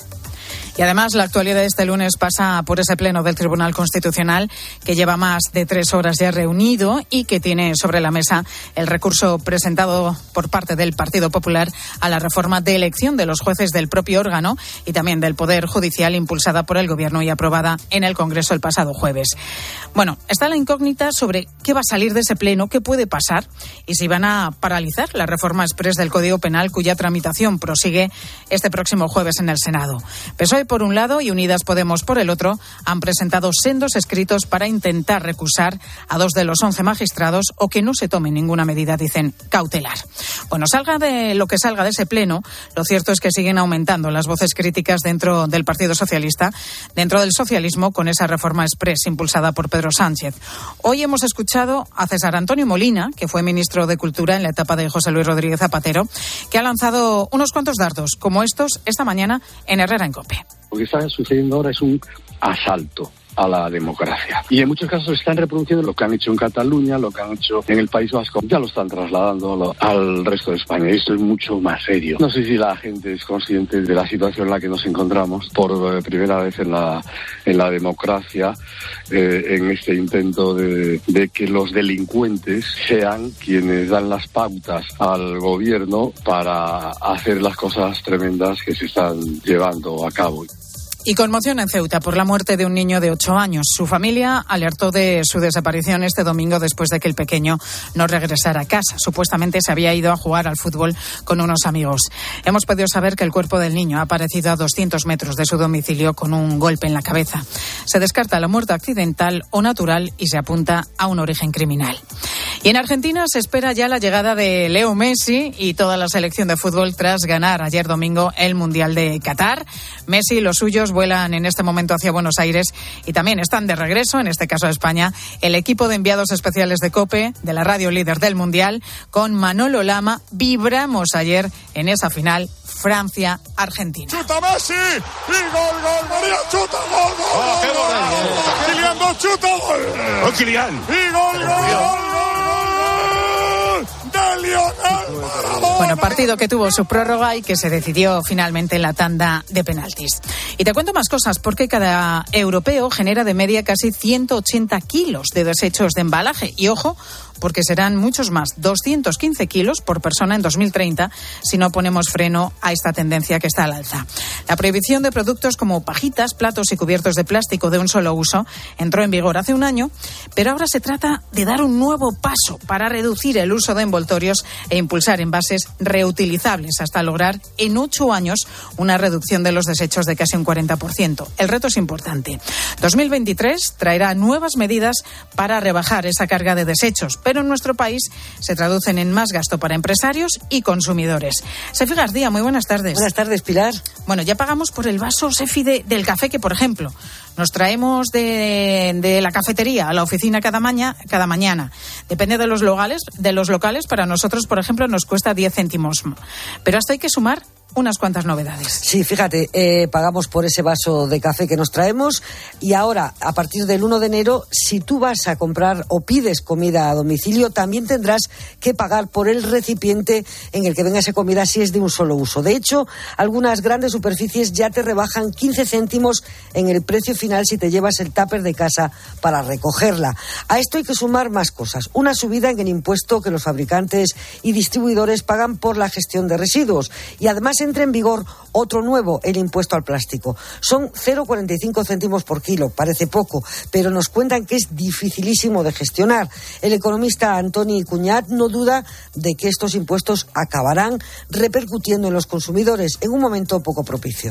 Y además, la actualidad de este lunes pasa por ese pleno del Tribunal Constitucional, que lleva más de tres horas ya reunido y que tiene sobre la mesa el recurso presentado por parte del Partido Popular a la reforma de elección de los jueces del propio órgano y también del Poder Judicial, impulsada por el Gobierno y aprobada en el Congreso el pasado jueves. Bueno, está la incógnita sobre qué va a salir de ese pleno, qué puede pasar y si van a paralizar la reforma exprés del Código Penal, cuya tramitación prosigue este próximo jueves en el Senado. P S O E por un lado y Unidas Podemos por el otro han presentado sendos escritos para intentar recusar a dos de los once magistrados o que no se tome ninguna medida, dicen, cautelar. Bueno, salga de lo que salga de ese pleno, lo cierto es que siguen aumentando las voces críticas dentro del Partido Socialista, dentro del socialismo, con esa reforma exprés impulsada por Pedro Sánchez. Hoy hemos escuchado a César Antonio Molina, que fue ministro de Cultura en la etapa de José Luis Rodríguez Zapatero, que ha lanzado unos cuantos dardos como estos esta mañana en Herrera en COPE. Lo que está sucediendo ahora es un asalto a la democracia. Y en muchos casos están reproduciendo lo que han hecho en Cataluña, lo que han hecho en el País Vasco. Ya lo están trasladando lo, al resto de España. Y esto es mucho más serio. No sé si la gente es consciente de la situación en la que nos encontramos por eh, primera vez en la, en la democracia, eh, en este intento de, de que los delincuentes sean quienes dan las pautas al gobierno para hacer las cosas tremendas que se están llevando a cabo. Y conmoción en Ceuta por la muerte de un niño de ocho años. Su familia alertó de su desaparición este domingo después de que el pequeño no regresara a casa. Supuestamente se había ido a jugar al fútbol con unos amigos. Hemos podido saber que el cuerpo del niño ha aparecido a doscientos metros de su domicilio con un golpe en la cabeza. Se descarta la muerte accidental o natural y se apunta a un origen criminal. Y en Argentina se espera ya la llegada de Leo Messi y toda la selección de fútbol tras ganar ayer domingo el Mundial de Qatar. Messi y los suyos vuelan en este momento hacia Buenos Aires y también están de regreso, en este caso a España, el equipo de enviados especiales de COPE, de la radio líder del Mundial, con Manolo Lama. Vibramos ayer en esa final Francia-Argentina. ¡Chuta Messi! ¡Y gol, gol! ¡María, chuta! ¡Gol, gol! ¡Oh, qué gol! ¡Kylian dos chuta! ¡Gol! ¡Oh, Kylian! ¡Y gol, gol, gol! ¡De Lionel Maradona! Bueno, partido que tuvo su prórroga y que se decidió finalmente en la tanda de penaltis. Y te cuento más cosas, porque cada europeo genera de media casi ciento ochenta kilos de desechos de embalaje. Y ojo, porque serán muchos más, doscientos quince kilos por persona en dos mil treinta, si no ponemos freno a esta tendencia que está al alza. La prohibición de productos como pajitas, platos y cubiertos de plástico de un solo uso entró en vigor hace un año, pero ahora se trata de dar un nuevo paso para reducir el uso de envoltorios e impulsar envases reutilizables hasta lograr en ocho años una reducción de los desechos de casi un cuarenta por ciento. El reto es importante. dos mil veintitrés traerá nuevas medidas para rebajar esa carga de desechos, pero en nuestro país se traducen en más gasto para empresarios y consumidores. Sefi García, muy buenas tardes. Buenas tardes, Pilar. Bueno, ya pagamos por el vaso, Sefi, de, del café que, por ejemplo, nos traemos de, de la cafetería a la oficina cada, maña, cada mañana. Depende de los locales, de los locales, para nosotros, por ejemplo, nos cuesta diez céntimos. Pero hasta hay que sumar unas cuantas novedades. Sí, fíjate, eh, pagamos por ese vaso de café que nos traemos y ahora, a partir del uno de enero, si tú vas a comprar o pides comida a domicilio, también tendrás que pagar por el recipiente en el que venga esa comida si es de un solo uso. De hecho, algunas grandes superficies ya te rebajan quince céntimos en el precio final si te llevas el tupper de casa para recogerla. A esto hay que sumar más cosas. Una subida en el impuesto que los fabricantes y distribuidores pagan por la gestión de residuos y además entra en vigor otro nuevo, el impuesto al plástico. Son cero coma cuarenta y cinco céntimos por kilo, parece poco, pero nos cuentan que es dificilísimo de gestionar. El economista Antoni Cuñat no duda de que estos impuestos acabarán repercutiendo en los consumidores en un momento poco propicio.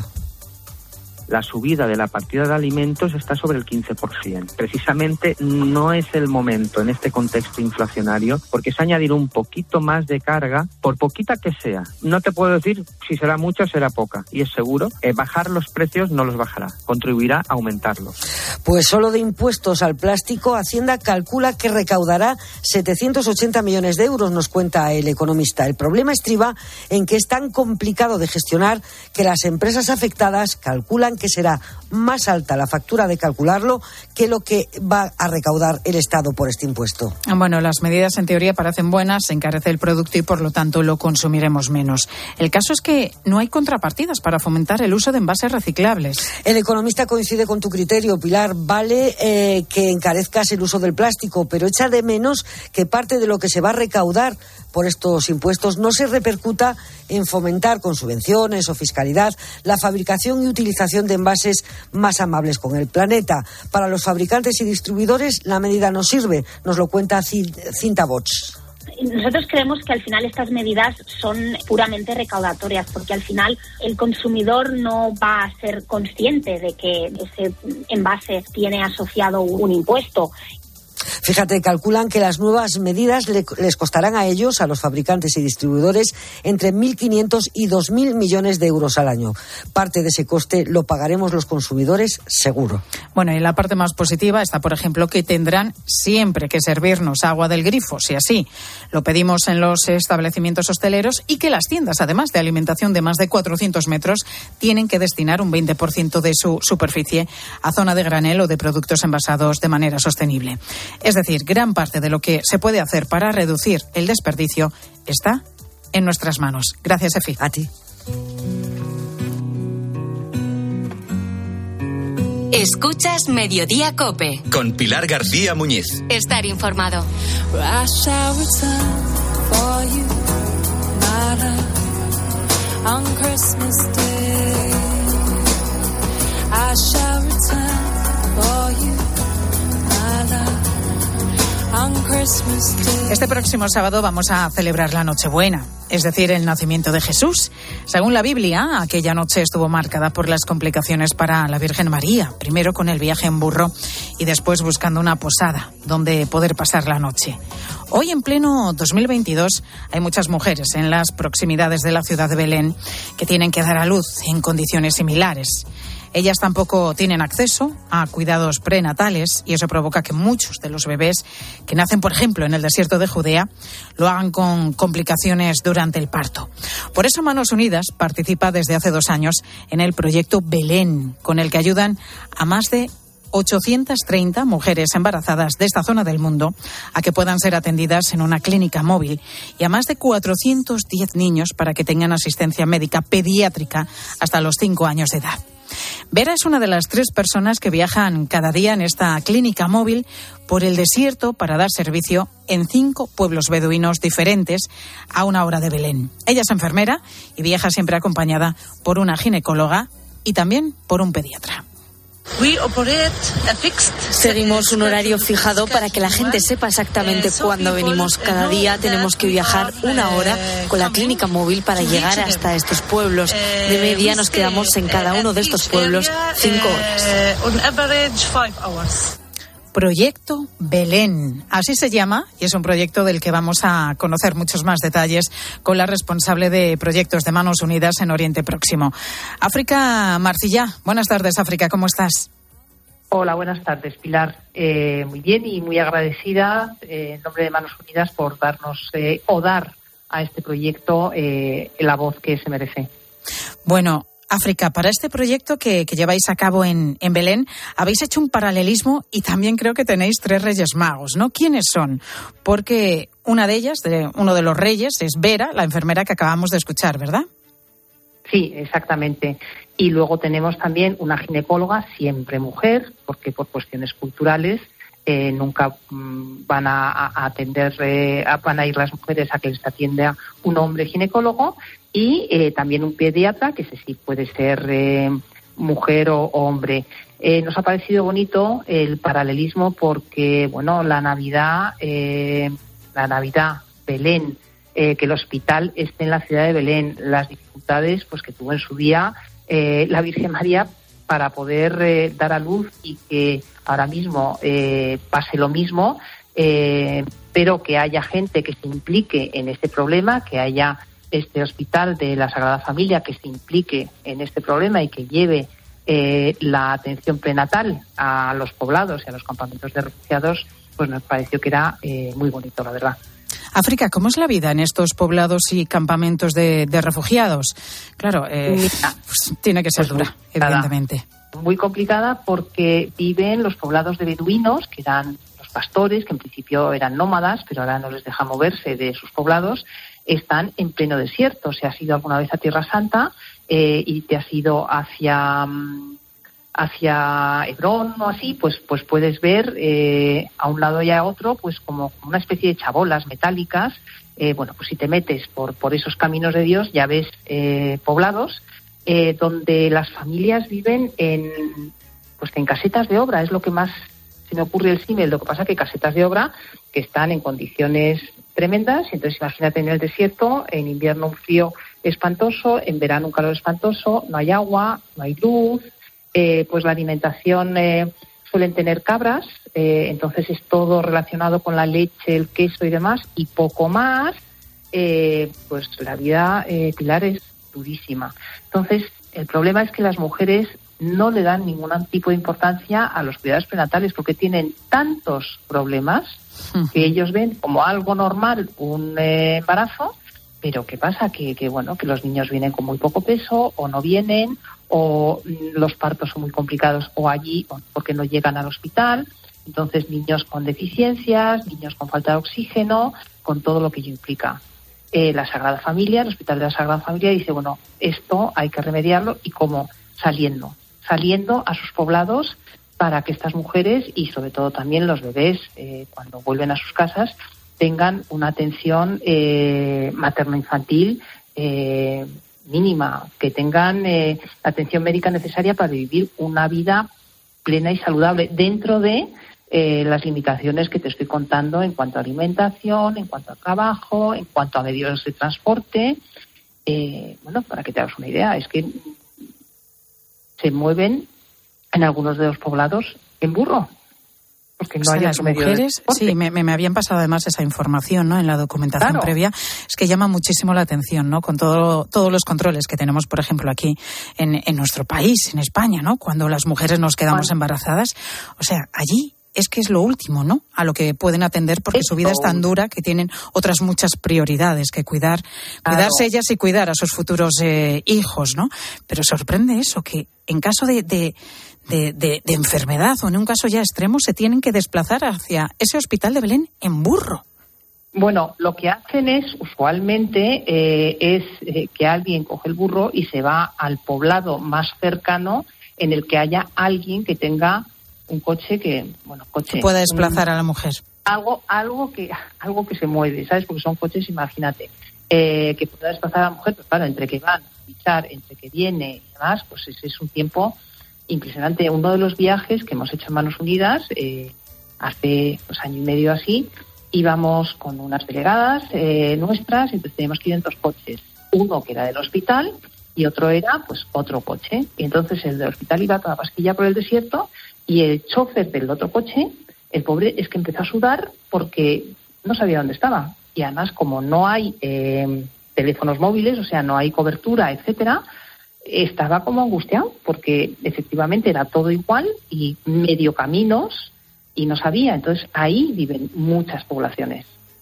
La subida de la partida de alimentos está sobre el quince por ciento. Precisamente no es el momento en este contexto inflacionario porque es añadir un poquito más de carga, por poquita que sea. No te puedo decir si será mucha o será poca. Y es seguro, eh, bajar los precios no los bajará, contribuirá a aumentarlos. Pues solo de impuestos al plástico, Hacienda calcula que recaudará setecientos ochenta millones de euros, nos cuenta el economista. El problema estriba en que es tan complicado de gestionar que las empresas afectadas calculan que será más alta la factura de calcularlo que lo que va a recaudar el Estado por este impuesto. Bueno, las medidas en teoría parecen buenas, se encarece el producto y por lo tanto lo consumiremos menos. El caso es que no hay contrapartidas para fomentar el uso de envases reciclables. El economista coincide con tu criterio, Pilar. Vale eh, que encarezcas el uso del plástico, pero echa de menos que parte de lo que se va a recaudar por estos impuestos no se repercuta en fomentar con subvenciones o fiscalidad la fabricación y utilización de envases más amables con el planeta. Para los fabricantes y distribuidores la medida no sirve, nos lo cuenta Cinta Bots. Nosotros creemos que al final estas medidas son puramente recaudatorias, porque al final el consumidor no va a ser consciente de que ese envase tiene asociado un impuesto. Fíjate, calculan que las nuevas medidas le, les costarán a ellos, a los fabricantes y distribuidores, entre mil quinientos y dos mil millones de euros al año. Parte de ese coste lo pagaremos los consumidores, seguro. Bueno, y la parte más positiva está, por ejemplo, que tendrán siempre que servirnos agua del grifo, si así lo pedimos en los establecimientos hosteleros, y que las tiendas, además de alimentación de más de cuatrocientos metros, tienen que destinar un veinte por ciento de su superficie a zona de granel o de productos envasados de manera sostenible. Es decir, gran parte de lo que se puede hacer para reducir el desperdicio está en nuestras manos. Gracias, Efi. A ti. Escuchas Mediodía COPE. Con Pilar García Muñiz. Estar informado. Este próximo sábado vamos a celebrar la Nochebuena, es decir, el nacimiento de Jesús. Según la Biblia, aquella noche estuvo marcada por las complicaciones para la Virgen María, primero con el viaje en burro y después buscando una posada donde poder pasar la noche. Hoy, en pleno dos mil veintidós, hay muchas mujeres en las proximidades de la ciudad de Belén que tienen que dar a luz en condiciones similares. Ellas tampoco tienen acceso a cuidados prenatales y eso provoca que muchos de los bebés que nacen, por ejemplo, en el desierto de Judea, lo hagan con complicaciones durante el parto. Por eso Manos Unidas participa desde hace dos años en el proyecto Belén, con el que ayudan a más de ochocientas treinta mujeres embarazadas de esta zona del mundo a que puedan ser atendidas en una clínica móvil y a más de cuatrocientos diez niños para que tengan asistencia médica pediátrica hasta los cinco años de edad. Vera es una de las tres personas que viajan cada día en esta clínica móvil por el desierto para dar servicio en cinco pueblos beduinos diferentes a una hora de Belén. Ella es enfermera y viaja siempre acompañada por una ginecóloga y también por un pediatra. Seguimos un horario fijado para que la gente sepa exactamente cuándo venimos. Cada día tenemos que viajar una hora con la clínica móvil para llegar hasta estos pueblos. De media nos quedamos en cada uno de estos pueblos cinco horas. Proyecto Belén, así se llama, y es un proyecto del que vamos a conocer muchos más detalles con la responsable de proyectos de Manos Unidas en Oriente Próximo. África Marcillá, buenas tardes, África, ¿cómo estás? Hola, buenas tardes, Pilar. Eh, muy bien y muy agradecida eh, en nombre de Manos Unidas por darnos eh, o dar a este proyecto eh, la voz que se merece. Bueno, África, para este proyecto que, que lleváis a cabo en, en Belén, habéis hecho un paralelismo y también creo que tenéis tres reyes magos, ¿no? ¿Quiénes son? Porque una de ellas, de, uno de los reyes, es Vera, la enfermera que acabamos de escuchar, ¿verdad? Sí, exactamente. Y luego tenemos también una ginecóloga, siempre mujer, porque por cuestiones culturales eh, nunca mmm, van a, a atender, eh, van a ir las mujeres a que les atienda un hombre ginecólogo, y eh, también un pediatra, que ese sí puede ser eh, mujer o, o hombre. Eh, nos ha parecido bonito el paralelismo porque, bueno, la Navidad, eh, la Navidad, Belén, eh, que el hospital esté en la ciudad de Belén, las dificultades pues que tuvo en su día eh, la Virgen María para poder eh, dar a luz, y que ahora mismo eh, pase lo mismo, eh, pero que haya gente que se implique en este problema, que haya este hospital de la Sagrada Familia que se implique en este problema y que lleve eh, la atención prenatal a los poblados y a los campamentos de refugiados, pues nos pareció que era eh, muy bonito, la verdad. África, ¿cómo es la vida en estos poblados y campamentos de, de refugiados? Claro, eh, pues, tiene que ser pues dura, evidentemente. Muy complicada porque viven los poblados de beduinos, que eran los pastores, que en principio eran nómadas, pero ahora no les deja moverse de sus poblados. Están en pleno desierto. Si has ido alguna vez a Tierra Santa eh, y te has ido hacia hacia Hebrón o así, pues pues puedes ver eh, a un lado y a otro pues como una especie de chabolas metálicas. Eh, bueno, pues si te metes por por esos caminos de Dios ya ves eh, poblados eh, donde las familias viven en pues en casetas de obra. Es lo que más se me ocurre el símil. Lo que pasa que casetas de obra que están en condiciones tremendas, entonces imagínate en el desierto, en invierno un frío espantoso, en verano un calor espantoso, no hay agua, no hay luz, eh, pues la alimentación eh, suelen tener cabras, eh, entonces es todo relacionado con la leche, el queso y demás, y poco más, eh, pues la vida, eh, Pilar, es durísima. Entonces, el problema es que las mujeres no le dan ningún tipo de importancia a los cuidados prenatales porque tienen tantos problemas que ellos ven como algo normal un eh, embarazo, pero ¿qué pasa? Que, que bueno, que los niños vienen con muy poco peso o no vienen, o mm, los partos son muy complicados o allí o porque no llegan al hospital. Entonces niños con deficiencias, niños con falta de oxígeno, con todo lo que ello implica. Eh, la Sagrada Familia, el Hospital de la Sagrada Familia dice, bueno, esto hay que remediarlo, y cómo, saliendo, saliendo a sus poblados para que estas mujeres y sobre todo también los bebés, eh, cuando vuelven a sus casas, tengan una atención eh, materno-infantil eh, mínima, que tengan eh, la atención médica necesaria para vivir una vida plena y saludable dentro de eh, las limitaciones que te estoy contando en cuanto a alimentación, en cuanto a trabajo, en cuanto a medios de transporte. Eh, bueno, para que te hagas una idea, es que se mueven en algunos de los poblados en burro. Porque no o sea, hay las mujeres, sí, me, me habían pasado además esa información, ¿no? En la documentación claro. previa. Es que llama muchísimo la atención, ¿no? Con todo, todos los controles que tenemos, por ejemplo, aquí en, en nuestro país, en España, ¿no? Cuando las mujeres nos quedamos bueno. embarazadas. O sea, allí es que es lo último, ¿no? A lo que pueden atender porque Esto. su vida es tan dura que tienen otras muchas prioridades que cuidar, claro. cuidarse ellas y cuidar a sus futuros eh, hijos, ¿no? Pero sorprende eso, que en caso de, de, de, de, de enfermedad o en un caso ya extremo se tienen que desplazar hacia ese hospital de Belén en burro. Bueno, lo que hacen es, usualmente, eh, es eh, que alguien coge el burro y se va al poblado más cercano en el que haya alguien que tenga un coche que, bueno, coche... Que pueda desplazar un, a la mujer. Algo algo que algo que se mueve, ¿sabes? Porque son coches, imagínate, eh, que pueda desplazar a la mujer, pues claro, entre que van a fichar, entre que viene y demás, pues ese es un tiempo impresionante. Uno de los viajes que hemos hecho en Manos Unidas, eh, hace pues año y medio así, íbamos con unas delegadas eh, nuestras, entonces teníamos que ir en dos coches. Uno que era del hospital y otro era, pues, otro coche. Y entonces el del hospital iba a toda pastilla por el desierto, y el chofer del otro coche, el pobre, es que empezó a sudar porque no sabía dónde estaba. Y además, como no hay eh, teléfonos móviles, o sea, no hay cobertura, etcétera, estaba como angustiado porque efectivamente era todo igual y medio caminos y no sabía. Entonces, ahí viven muchas poblaciones.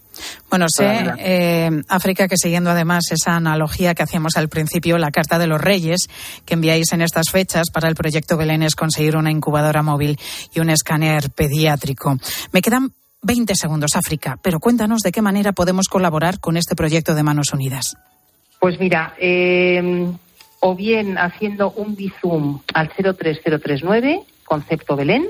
Bueno, sé, eh, África, que siguiendo además esa analogía que hacíamos al principio, la Carta de los Reyes que enviáis en estas fechas para el proyecto Belén es conseguir una incubadora móvil y un escáner pediátrico. Me quedan veinte segundos, África, pero cuéntanos de qué manera podemos colaborar con este proyecto de Manos Unidas. Pues mira, eh, o bien haciendo un Bizum al cero tres cero tres nueve, concepto Belén,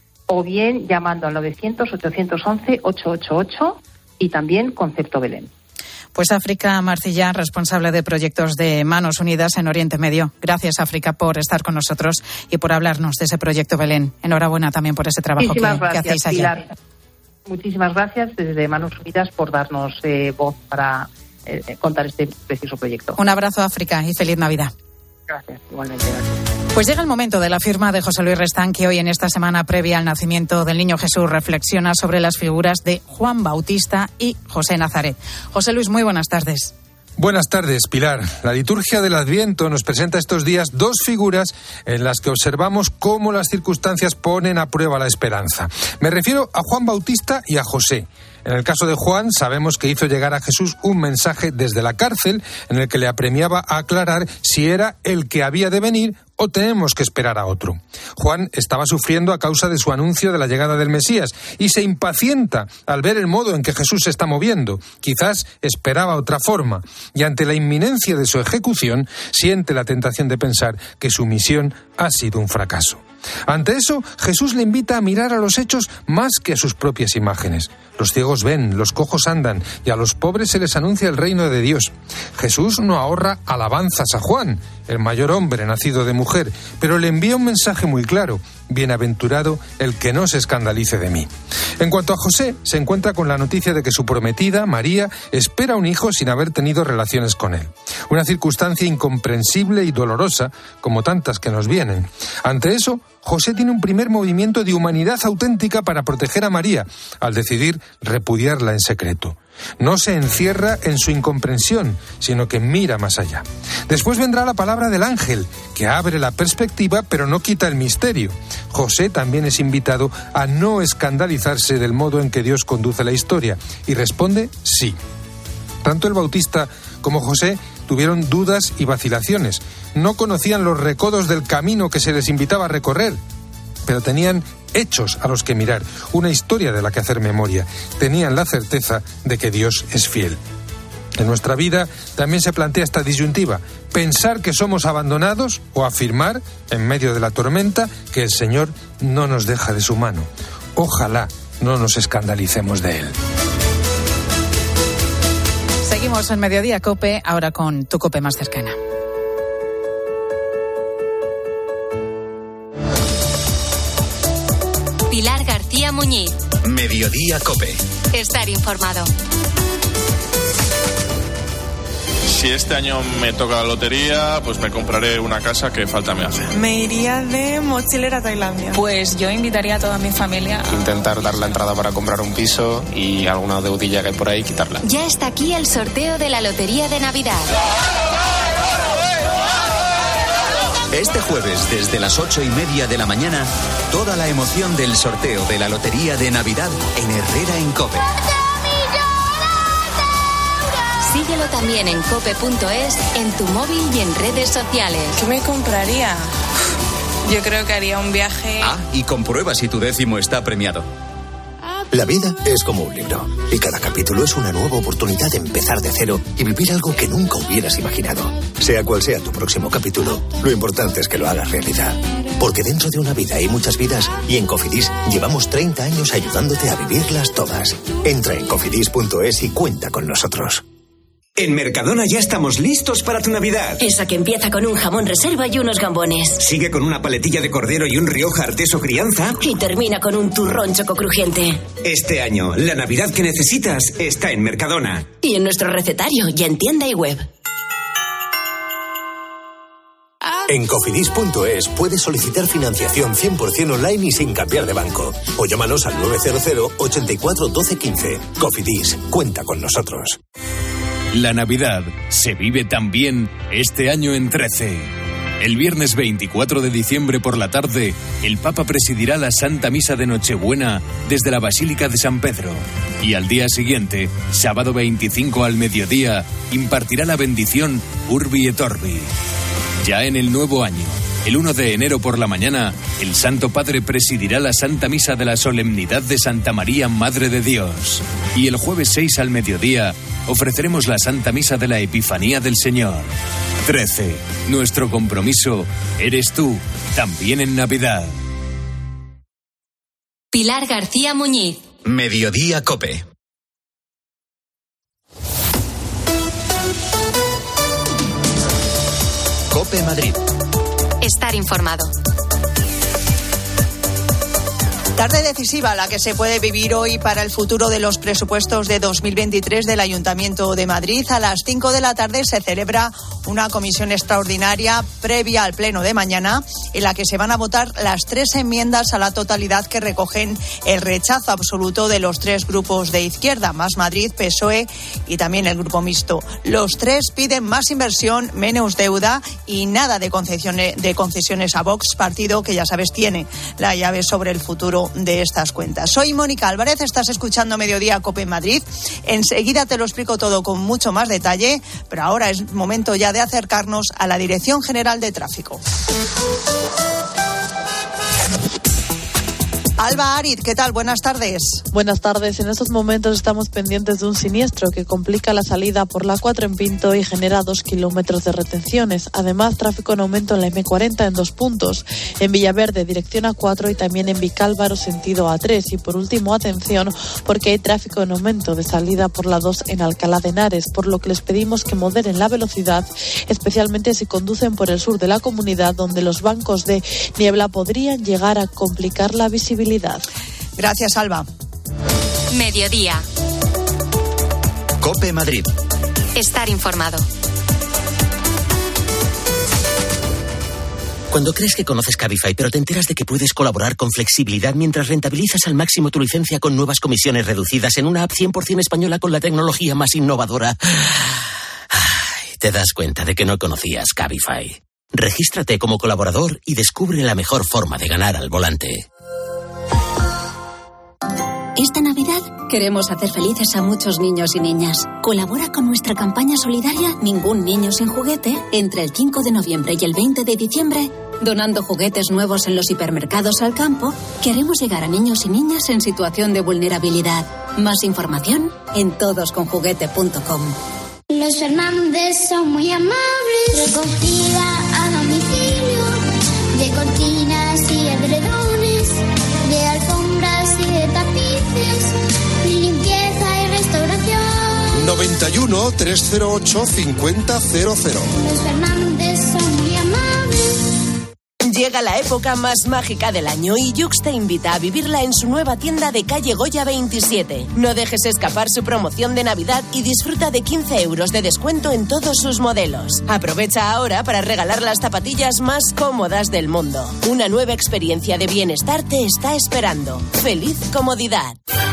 o bien llamando al novecientos, ochocientos once, ochocientos ochenta y ocho y también concepto Belén. Pues África Marcillán, responsable de proyectos de Manos Unidas en Oriente Medio. Gracias, África, por estar con nosotros y por hablarnos de ese proyecto Belén. Enhorabuena también por ese trabajo que, gracias, que hacéis allá. Pilar. Muchísimas gracias desde Manos Unidas por darnos eh, voz para eh, contar este precioso proyecto. Un abrazo, África, y feliz Navidad. Gracias, igualmente. Gracias. Pues llega el momento de la firma de José Luis Restán, que hoy, en esta semana previa al nacimiento del Niño Jesús, reflexiona sobre las figuras de Juan Bautista y José Nazaret. José Luis, muy buenas tardes. Buenas tardes, Pilar. La liturgia del Adviento nos presenta estos días dos figuras en las que observamos cómo las circunstancias ponen a prueba la esperanza. Me refiero a Juan Bautista y a José. En el caso de Juan, sabemos que hizo llegar a Jesús un mensaje desde la cárcel en el que le apremiaba a aclarar si era el que había de venir o tenemos que esperar a otro. Juan estaba sufriendo a causa de su anuncio de la llegada del Mesías y se impacienta al ver el modo en que Jesús se está moviendo. Quizás esperaba otra forma y ante la inminencia de su ejecución siente la tentación de pensar que su misión ha sido un fracaso. Ante eso, Jesús le invita a mirar a los hechos más que a sus propias imágenes. Los ciegos ven, los cojos andan y a los pobres se les anuncia el reino de Dios. Jesús no ahorra alabanzas a Juan, el mayor hombre nacido de mujer, pero le envía un mensaje muy claro: bienaventurado el que no se escandalice de mí. En cuanto a José, se encuentra con la noticia de que su prometida, María, espera un hijo sin haber tenido relaciones con él. Una circunstancia incomprensible y dolorosa, como tantas que nos vienen. Ante eso, José tiene un primer movimiento de humanidad auténtica para proteger a María, al decidir repudiarla en secreto. No se encierra en su incomprensión, sino que mira más allá. Después vendrá la palabra del ángel, que abre la perspectiva pero no quita el misterio. José también es invitado a no escandalizarse del modo en que Dios conduce la historia, y responde sí. Tanto el Bautista como José tuvieron dudas y vacilaciones. No conocían los recodos del camino que se les invitaba a recorrer, pero tenían hechos a los que mirar, una historia de la que hacer memoria. Tenían la certeza de que Dios es fiel. En nuestra vida también se plantea esta disyuntiva: pensar que somos abandonados o afirmar, en medio de la tormenta, que el Señor no nos deja de su mano. Ojalá no nos escandalicemos de Él. Seguimos en Mediodía COPE, ahora con tu COPE más cercana. Pilar García Muñiz. Mediodía COPE. Estar informado. Si este año me toca la lotería, pues me compraré una casa que falta me hace. Me iría de mochilera a Tailandia. Pues yo invitaría a toda mi familia. Intentar dar la entrada para comprar un piso y alguna deudilla que hay por ahí quitarla. Ya está aquí el sorteo de la Lotería de Navidad. Este jueves, desde las ocho y media de la mañana, toda la emoción del sorteo de la Lotería de Navidad en Herrera en COPE. Síguelo también en cope punto es, en tu móvil y en redes sociales. ¿Qué me compraría? Yo creo que haría un viaje... Ah, y comprueba si tu décimo está premiado. La vida es como un libro, y cada capítulo es una nueva oportunidad de empezar de cero y vivir algo que nunca hubieras imaginado. Sea cual sea tu próximo capítulo, lo importante es que lo hagas realidad. Porque dentro de una vida hay muchas vidas, y en Cofidis llevamos treinta años ayudándote a vivirlas todas. Entra en cofidis punto es y cuenta con nosotros. En Mercadona ya estamos listos para tu Navidad. Esa que empieza con un jamón reserva y unos gambones. Sigue con una paletilla de cordero y un Rioja Arteso Crianza. Y termina con un turrón choco crujiente. Este año, la Navidad que necesitas está en Mercadona. Y en nuestro recetario, y en tienda y web. En cofidis punto es puedes solicitar financiación cien por ciento online y sin cambiar de banco. O llámanos al nueve cero cero, ochenta y cuatro, doce, quince. Cofidis, cuenta con nosotros. La Navidad se vive también este año en trece. El viernes veinticuatro de diciembre por la tarde, el Papa presidirá la Santa Misa de Nochebuena desde la Basílica de San Pedro. Y al día siguiente, sábado veinticinco al mediodía, impartirá la bendición Urbi et Orbi. Ya en el nuevo año, el uno de enero por la mañana, el Santo Padre presidirá la Santa Misa de la Solemnidad de Santa María, Madre de Dios. Y el jueves seis al mediodía, ofreceremos la Santa Misa de la Epifanía del Señor. trece. Nuestro compromiso eres tú, también en Navidad. Pilar García Muñiz. Mediodía COPE. COPE Madrid. Estar informado. Tarde decisiva la que se puede vivir hoy para el futuro de los presupuestos de dos mil veintitrés del Ayuntamiento de Madrid. A las cinco de la tarde se celebra una comisión extraordinaria previa al pleno de mañana en la que se van a votar las tres enmiendas a la totalidad que recogen el rechazo absoluto de los tres grupos de izquierda, Más Madrid, P S O E y también el Grupo Mixto. Los tres piden más inversión, menos deuda y nada de concesiones, de concesiones a Vox, partido que ya sabes tiene la llave sobre el futuro de estas cuentas. Soy Mónica Álvarez, estás escuchando Mediodía COPE en Madrid. Enseguida te lo explico todo con mucho más detalle, pero ahora es momento ya de acercarnos a la Dirección General de Tráfico. Alba Arid, ¿qué tal? Buenas tardes. Buenas tardes. En estos momentos estamos pendientes de un siniestro que complica la salida por la cuatro en Pinto y genera dos kilómetros de retenciones. Además, tráfico en aumento en la eme cuarenta en dos puntos. En Villaverde, dirección A cuatro y también en Vicálvaro, sentido A tres. Y por último, atención, porque hay tráfico en aumento de salida por la dos en Alcalá de Henares, por lo que les pedimos que moderen la velocidad, especialmente si conducen por el sur de la comunidad, donde los bancos de niebla podrían llegar a complicar la visibilidad. Gracias, Alba. Mediodía. COPE Madrid. Estar informado. Cuando crees que conoces Cabify, pero te enteras de que puedes colaborar con flexibilidad mientras rentabilizas al máximo tu licencia con nuevas comisiones reducidas en una app cien por ciento española con la tecnología más innovadora, te das cuenta de que no conocías Cabify. Regístrate como colaborador y descubre la mejor forma de ganar al volante. Esta Navidad queremos hacer felices a muchos niños y niñas. Colabora con nuestra campaña solidaria Ningún Niño Sin Juguete entre el cinco de noviembre y el veinte de diciembre, donando juguetes nuevos en los hipermercados Al Campo que haremos llegar a niños y niñas en situación de vulnerabilidad. Más información en todos con juguete punto com. Los Fernández son muy amables. Recogida a domicilio de cortinas y edredones, de alfombras y de tapices, limpieza y restauración. noventa y uno, trescientos ocho, cincuenta cero cero. Los Fernández son muy amables. Llega la época más mágica del año y Yux te invita a vivirla en su nueva tienda de calle Goya veintisiete. No dejes escapar su promoción de Navidad y disfruta de quince euros de descuento en todos sus modelos. Aprovecha ahora para regalar las zapatillas más cómodas del mundo. Una nueva experiencia de bienestar te está esperando. ¡Feliz comodidad!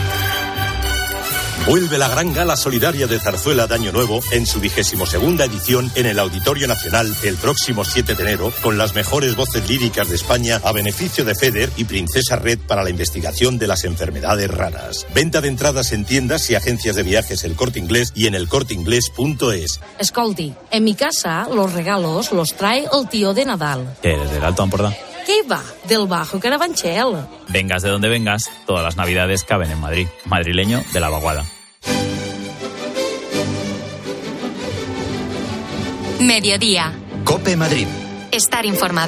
Vuelve la gran gala solidaria de Zarzuela de Año Nuevo en su vigésimo segunda edición en el Auditorio Nacional el próximo siete de enero, con las mejores voces líricas de España a beneficio de FEDER y Princesa Red para la investigación de las enfermedades raras. Venta de entradas en tiendas y agencias de viajes El Corte Inglés y en el corte inglés punto es. Escolti, en mi casa los regalos los trae el tío de Nadal. ¿Qué eres, del Alto Ampurdá? ¿Qué va? Del Bajo Carabanchel. Vengas de donde vengas, todas las navidades caben en Madrid. Madrileño de la vaguada. Mediodía. COPE Madrid. Estar informado.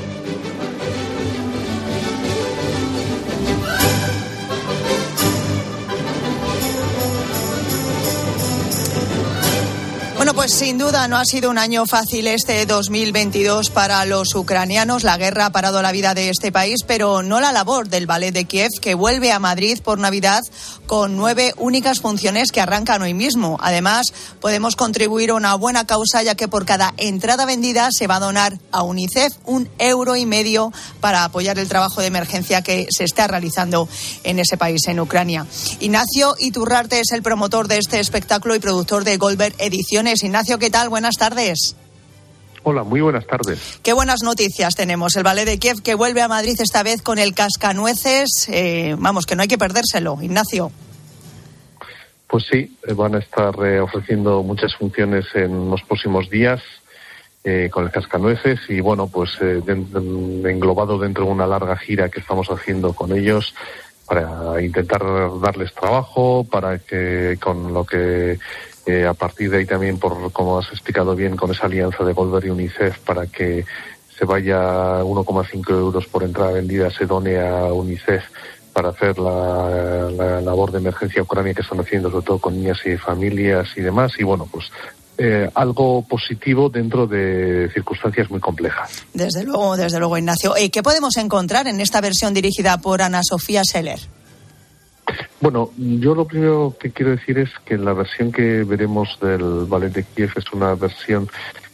Bueno, pues sin duda no ha sido un año fácil este dos mil veintidós para los ucranianos. La guerra ha parado la vida de este país, pero no la labor del Ballet de Kiev, que vuelve a Madrid por Navidad con nueve únicas funciones que arrancan hoy mismo. Además, podemos contribuir a una buena causa, ya que por cada entrada vendida se va a donar a UNICEF un euro y medio para apoyar el trabajo de emergencia que se está realizando en ese país, en Ucrania. Ignacio Iturrarte es el promotor de este espectáculo y productor de Goldberg Ediciones. Ignacio, ¿qué tal? Buenas tardes. Hola, muy buenas tardes. Qué buenas noticias tenemos. El Ballet de Kiev que vuelve a Madrid esta vez con el Cascanueces. Eh, vamos, que no hay que perdérselo, Ignacio. Pues sí, van a estar eh, ofreciendo muchas funciones en los próximos días eh, con el Cascanueces y bueno, pues eh, dentro, englobado dentro de una larga gira que estamos haciendo con ellos para intentar darles trabajo, para que con lo que eh, a partir de ahí también, por como has explicado bien, con esa alianza de Goldberg y UNICEF, para que se vaya uno coma cinco euros por entrada vendida, se done a UNICEF para hacer la, la labor de emergencia ucrania que están haciendo, sobre todo con niñas y familias y demás. Y bueno, pues eh, algo positivo dentro de circunstancias muy complejas. Desde luego, desde luego, Ignacio. ¿Y qué podemos encontrar en esta versión dirigida por Ana Sofía Seller? Bueno, yo lo primero que quiero decir es que la versión que veremos del Ballet de Kiev es una versión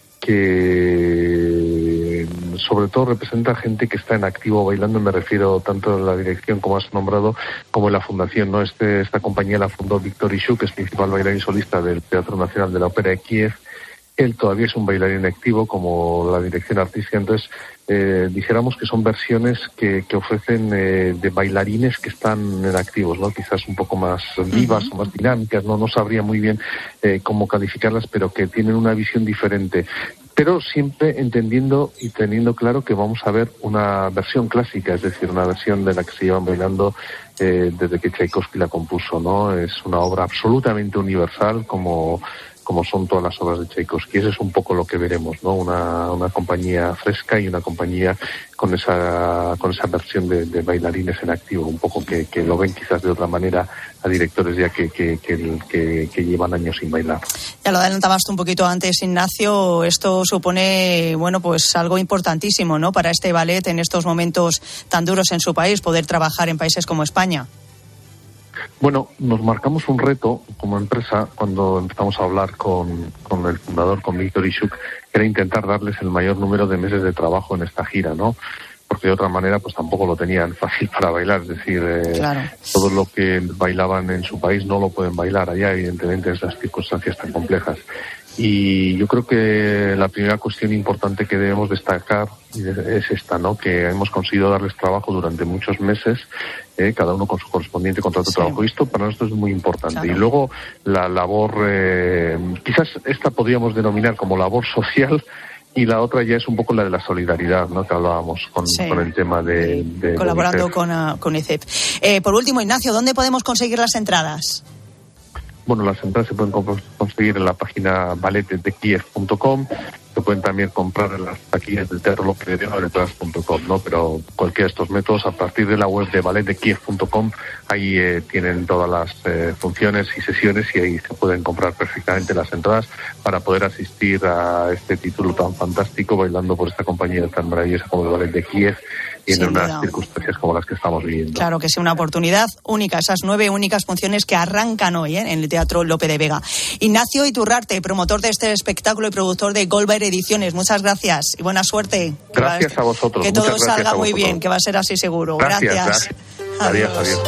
que sobre todo representa gente que está en activo bailando. Me refiero tanto en la dirección, como has nombrado, como en la fundación, ¿no? Este, esta compañía la fundó Víctor Ishuk, que es principal bailarín solista del Teatro Nacional de la Ópera de Kiev. Él todavía es un bailarín activo, como la dirección artística. Entonces, eh, dijéramos que son versiones que, que ofrecen eh, de bailarines que están en activos, ¿no? Quizás un poco más vivas uh-huh. o más dinámicas, no no sabría muy bien eh, cómo calificarlas, pero que tienen una visión diferente. Pero siempre entendiendo y teniendo claro que vamos a ver una versión clásica, es decir, una versión de la que se llevan bailando eh, desde que Tchaikovsky la compuso, ¿no? Es una obra absolutamente universal, como como son todas las obras de Tchaikovsky. Eso es un poco lo que veremos, ¿no? Una, una compañía fresca y una compañía con esa con esa versión de, de bailarines en activo, un poco que, que lo ven quizás de otra manera a directores ya que, que, que, que, que llevan años sin bailar. Ya lo adelantabas tú un poquito antes, Ignacio. Esto supone, bueno, pues algo importantísimo, ¿no? Para este ballet en estos momentos tan duros en su país, poder trabajar en países como España. Bueno, nos marcamos un reto como empresa cuando empezamos a hablar con, con el fundador, con Víctor Ishuk, que era intentar darles el mayor número de meses de trabajo en esta gira, ¿no? Porque de otra manera pues tampoco lo tenían fácil para bailar, es decir, eh, claro. todo lo que bailaban en su país no lo pueden bailar allá, evidentemente, en esas circunstancias tan complejas. Y yo creo que la primera cuestión importante que debemos destacar es esta, ¿no? Que hemos conseguido darles trabajo durante muchos meses, eh, cada uno con su correspondiente contrato sí. de trabajo. Y esto para nosotros es muy importante. Claro. Y luego la labor, eh, quizás esta podríamos denominar como labor social, y la otra ya es un poco la de la solidaridad, ¿no? Que hablábamos con, sí. con el tema de... de Colaborando UNICEF. con, uh, con UNICEF. Eh, por último, Ignacio, ¿dónde podemos conseguir las entradas? Bueno, las entradas se pueden conseguir en la página ballet de kiev punto com, se pueden también comprar en las taquillas del Teatro López de Vega o entradas punto com, ¿no? Pero cualquiera de estos métodos, a partir de la web de ballet de kiev punto com, ahí eh, tienen todas las eh, funciones y sesiones, y ahí se pueden comprar perfectamente las entradas para poder asistir a este título tan fantástico, bailando por esta compañía tan maravillosa como el Ballet de Kiev, y en unas duda. circunstancias como las que estamos viviendo. Claro que sí, una oportunidad única, esas nueve únicas funciones que arrancan hoy ¿eh? en el Teatro López de Vega. Ignacio Iturrarte, promotor de este espectáculo y productor de Goldberg Ediciones, muchas gracias y buena suerte. Gracias a vosotros. Que todo salga muy bien, que va a ser así seguro. Gracias. Gracias. gracias. Adiós, adiós.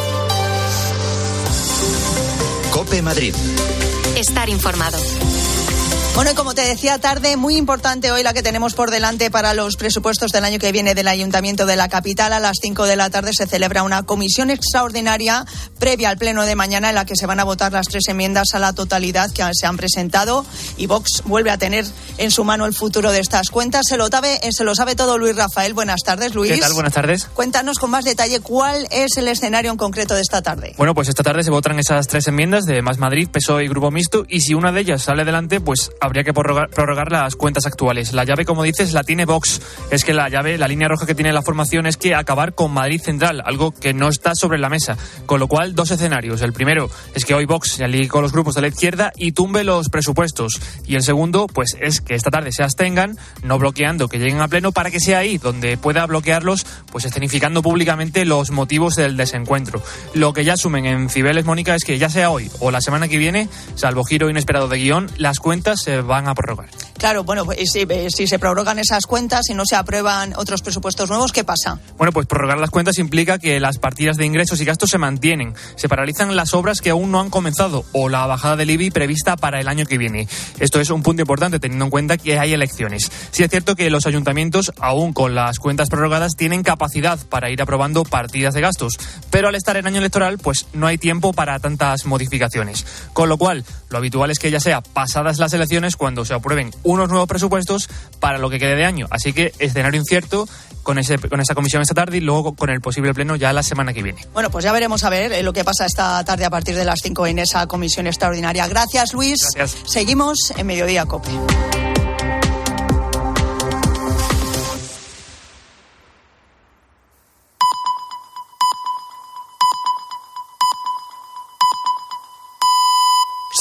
COPE Madrid. Estar informado. Bueno, y como te decía, tarde muy importante hoy la que tenemos por delante para los presupuestos del año que viene del Ayuntamiento de la capital. A las cinco de la tarde se celebra una comisión extraordinaria previa al pleno de mañana, en la que se van a votar las tres enmiendas a la totalidad que se han presentado, y Vox vuelve a tener en su mano el futuro de estas cuentas. Se lo sabe, se lo sabe todo Luis Rafael. Buenas tardes, Luis. ¿Qué tal? Buenas tardes. Cuéntanos con más detalle cuál es el escenario en concreto de esta tarde. Bueno, pues esta tarde se votan esas tres enmiendas de Más Madrid, P S O E y Grupo Mixto, y si una de ellas sale adelante, pues habría que prorrogar, prorrogar las cuentas actuales. La llave, como dices, la tiene Vox. Es que la llave, la línea roja que tiene la formación es que acabar con Madrid Central, algo que no está sobre la mesa. Con lo cual, dos escenarios. El primero es que hoy Vox se alíe con los grupos de la izquierda y tumbe los presupuestos. Y el segundo, pues es que esta tarde se abstengan, no bloqueando que lleguen a pleno, para que sea ahí donde pueda bloquearlos, pues escenificando públicamente los motivos del desencuentro. Lo que ya asumen en Cibeles, Mónica, es que ya sea hoy o la semana que viene, salvo giro inesperado de guión, las cuentas se se van a prorrogar. Claro, bueno, pues si, si se prorrogan esas cuentas y no se aprueban otros presupuestos nuevos, ¿qué pasa? Bueno, pues prorrogar las cuentas implica que las partidas de ingresos y gastos se mantienen, se paralizan las obras que aún no han comenzado o la bajada del I B I prevista para el año que viene. Esto es un punto importante teniendo en cuenta que hay elecciones. Sí es cierto que los ayuntamientos, aún con las cuentas prorrogadas, tienen capacidad para ir aprobando partidas de gastos, pero al estar en año electoral, pues no hay tiempo para tantas modificaciones. Con lo cual, lo habitual es que ya sea pasadas las elecciones cuando se aprueben unos nuevos presupuestos para lo que quede de año. Así que escenario incierto con ese con esa comisión esta tarde y luego con el posible pleno ya la semana que viene. Bueno, pues ya veremos a ver eh, lo que pasa esta tarde a partir de las cinco en esa comisión extraordinaria. Gracias, Luis. Gracias. Seguimos en Mediodía COPE.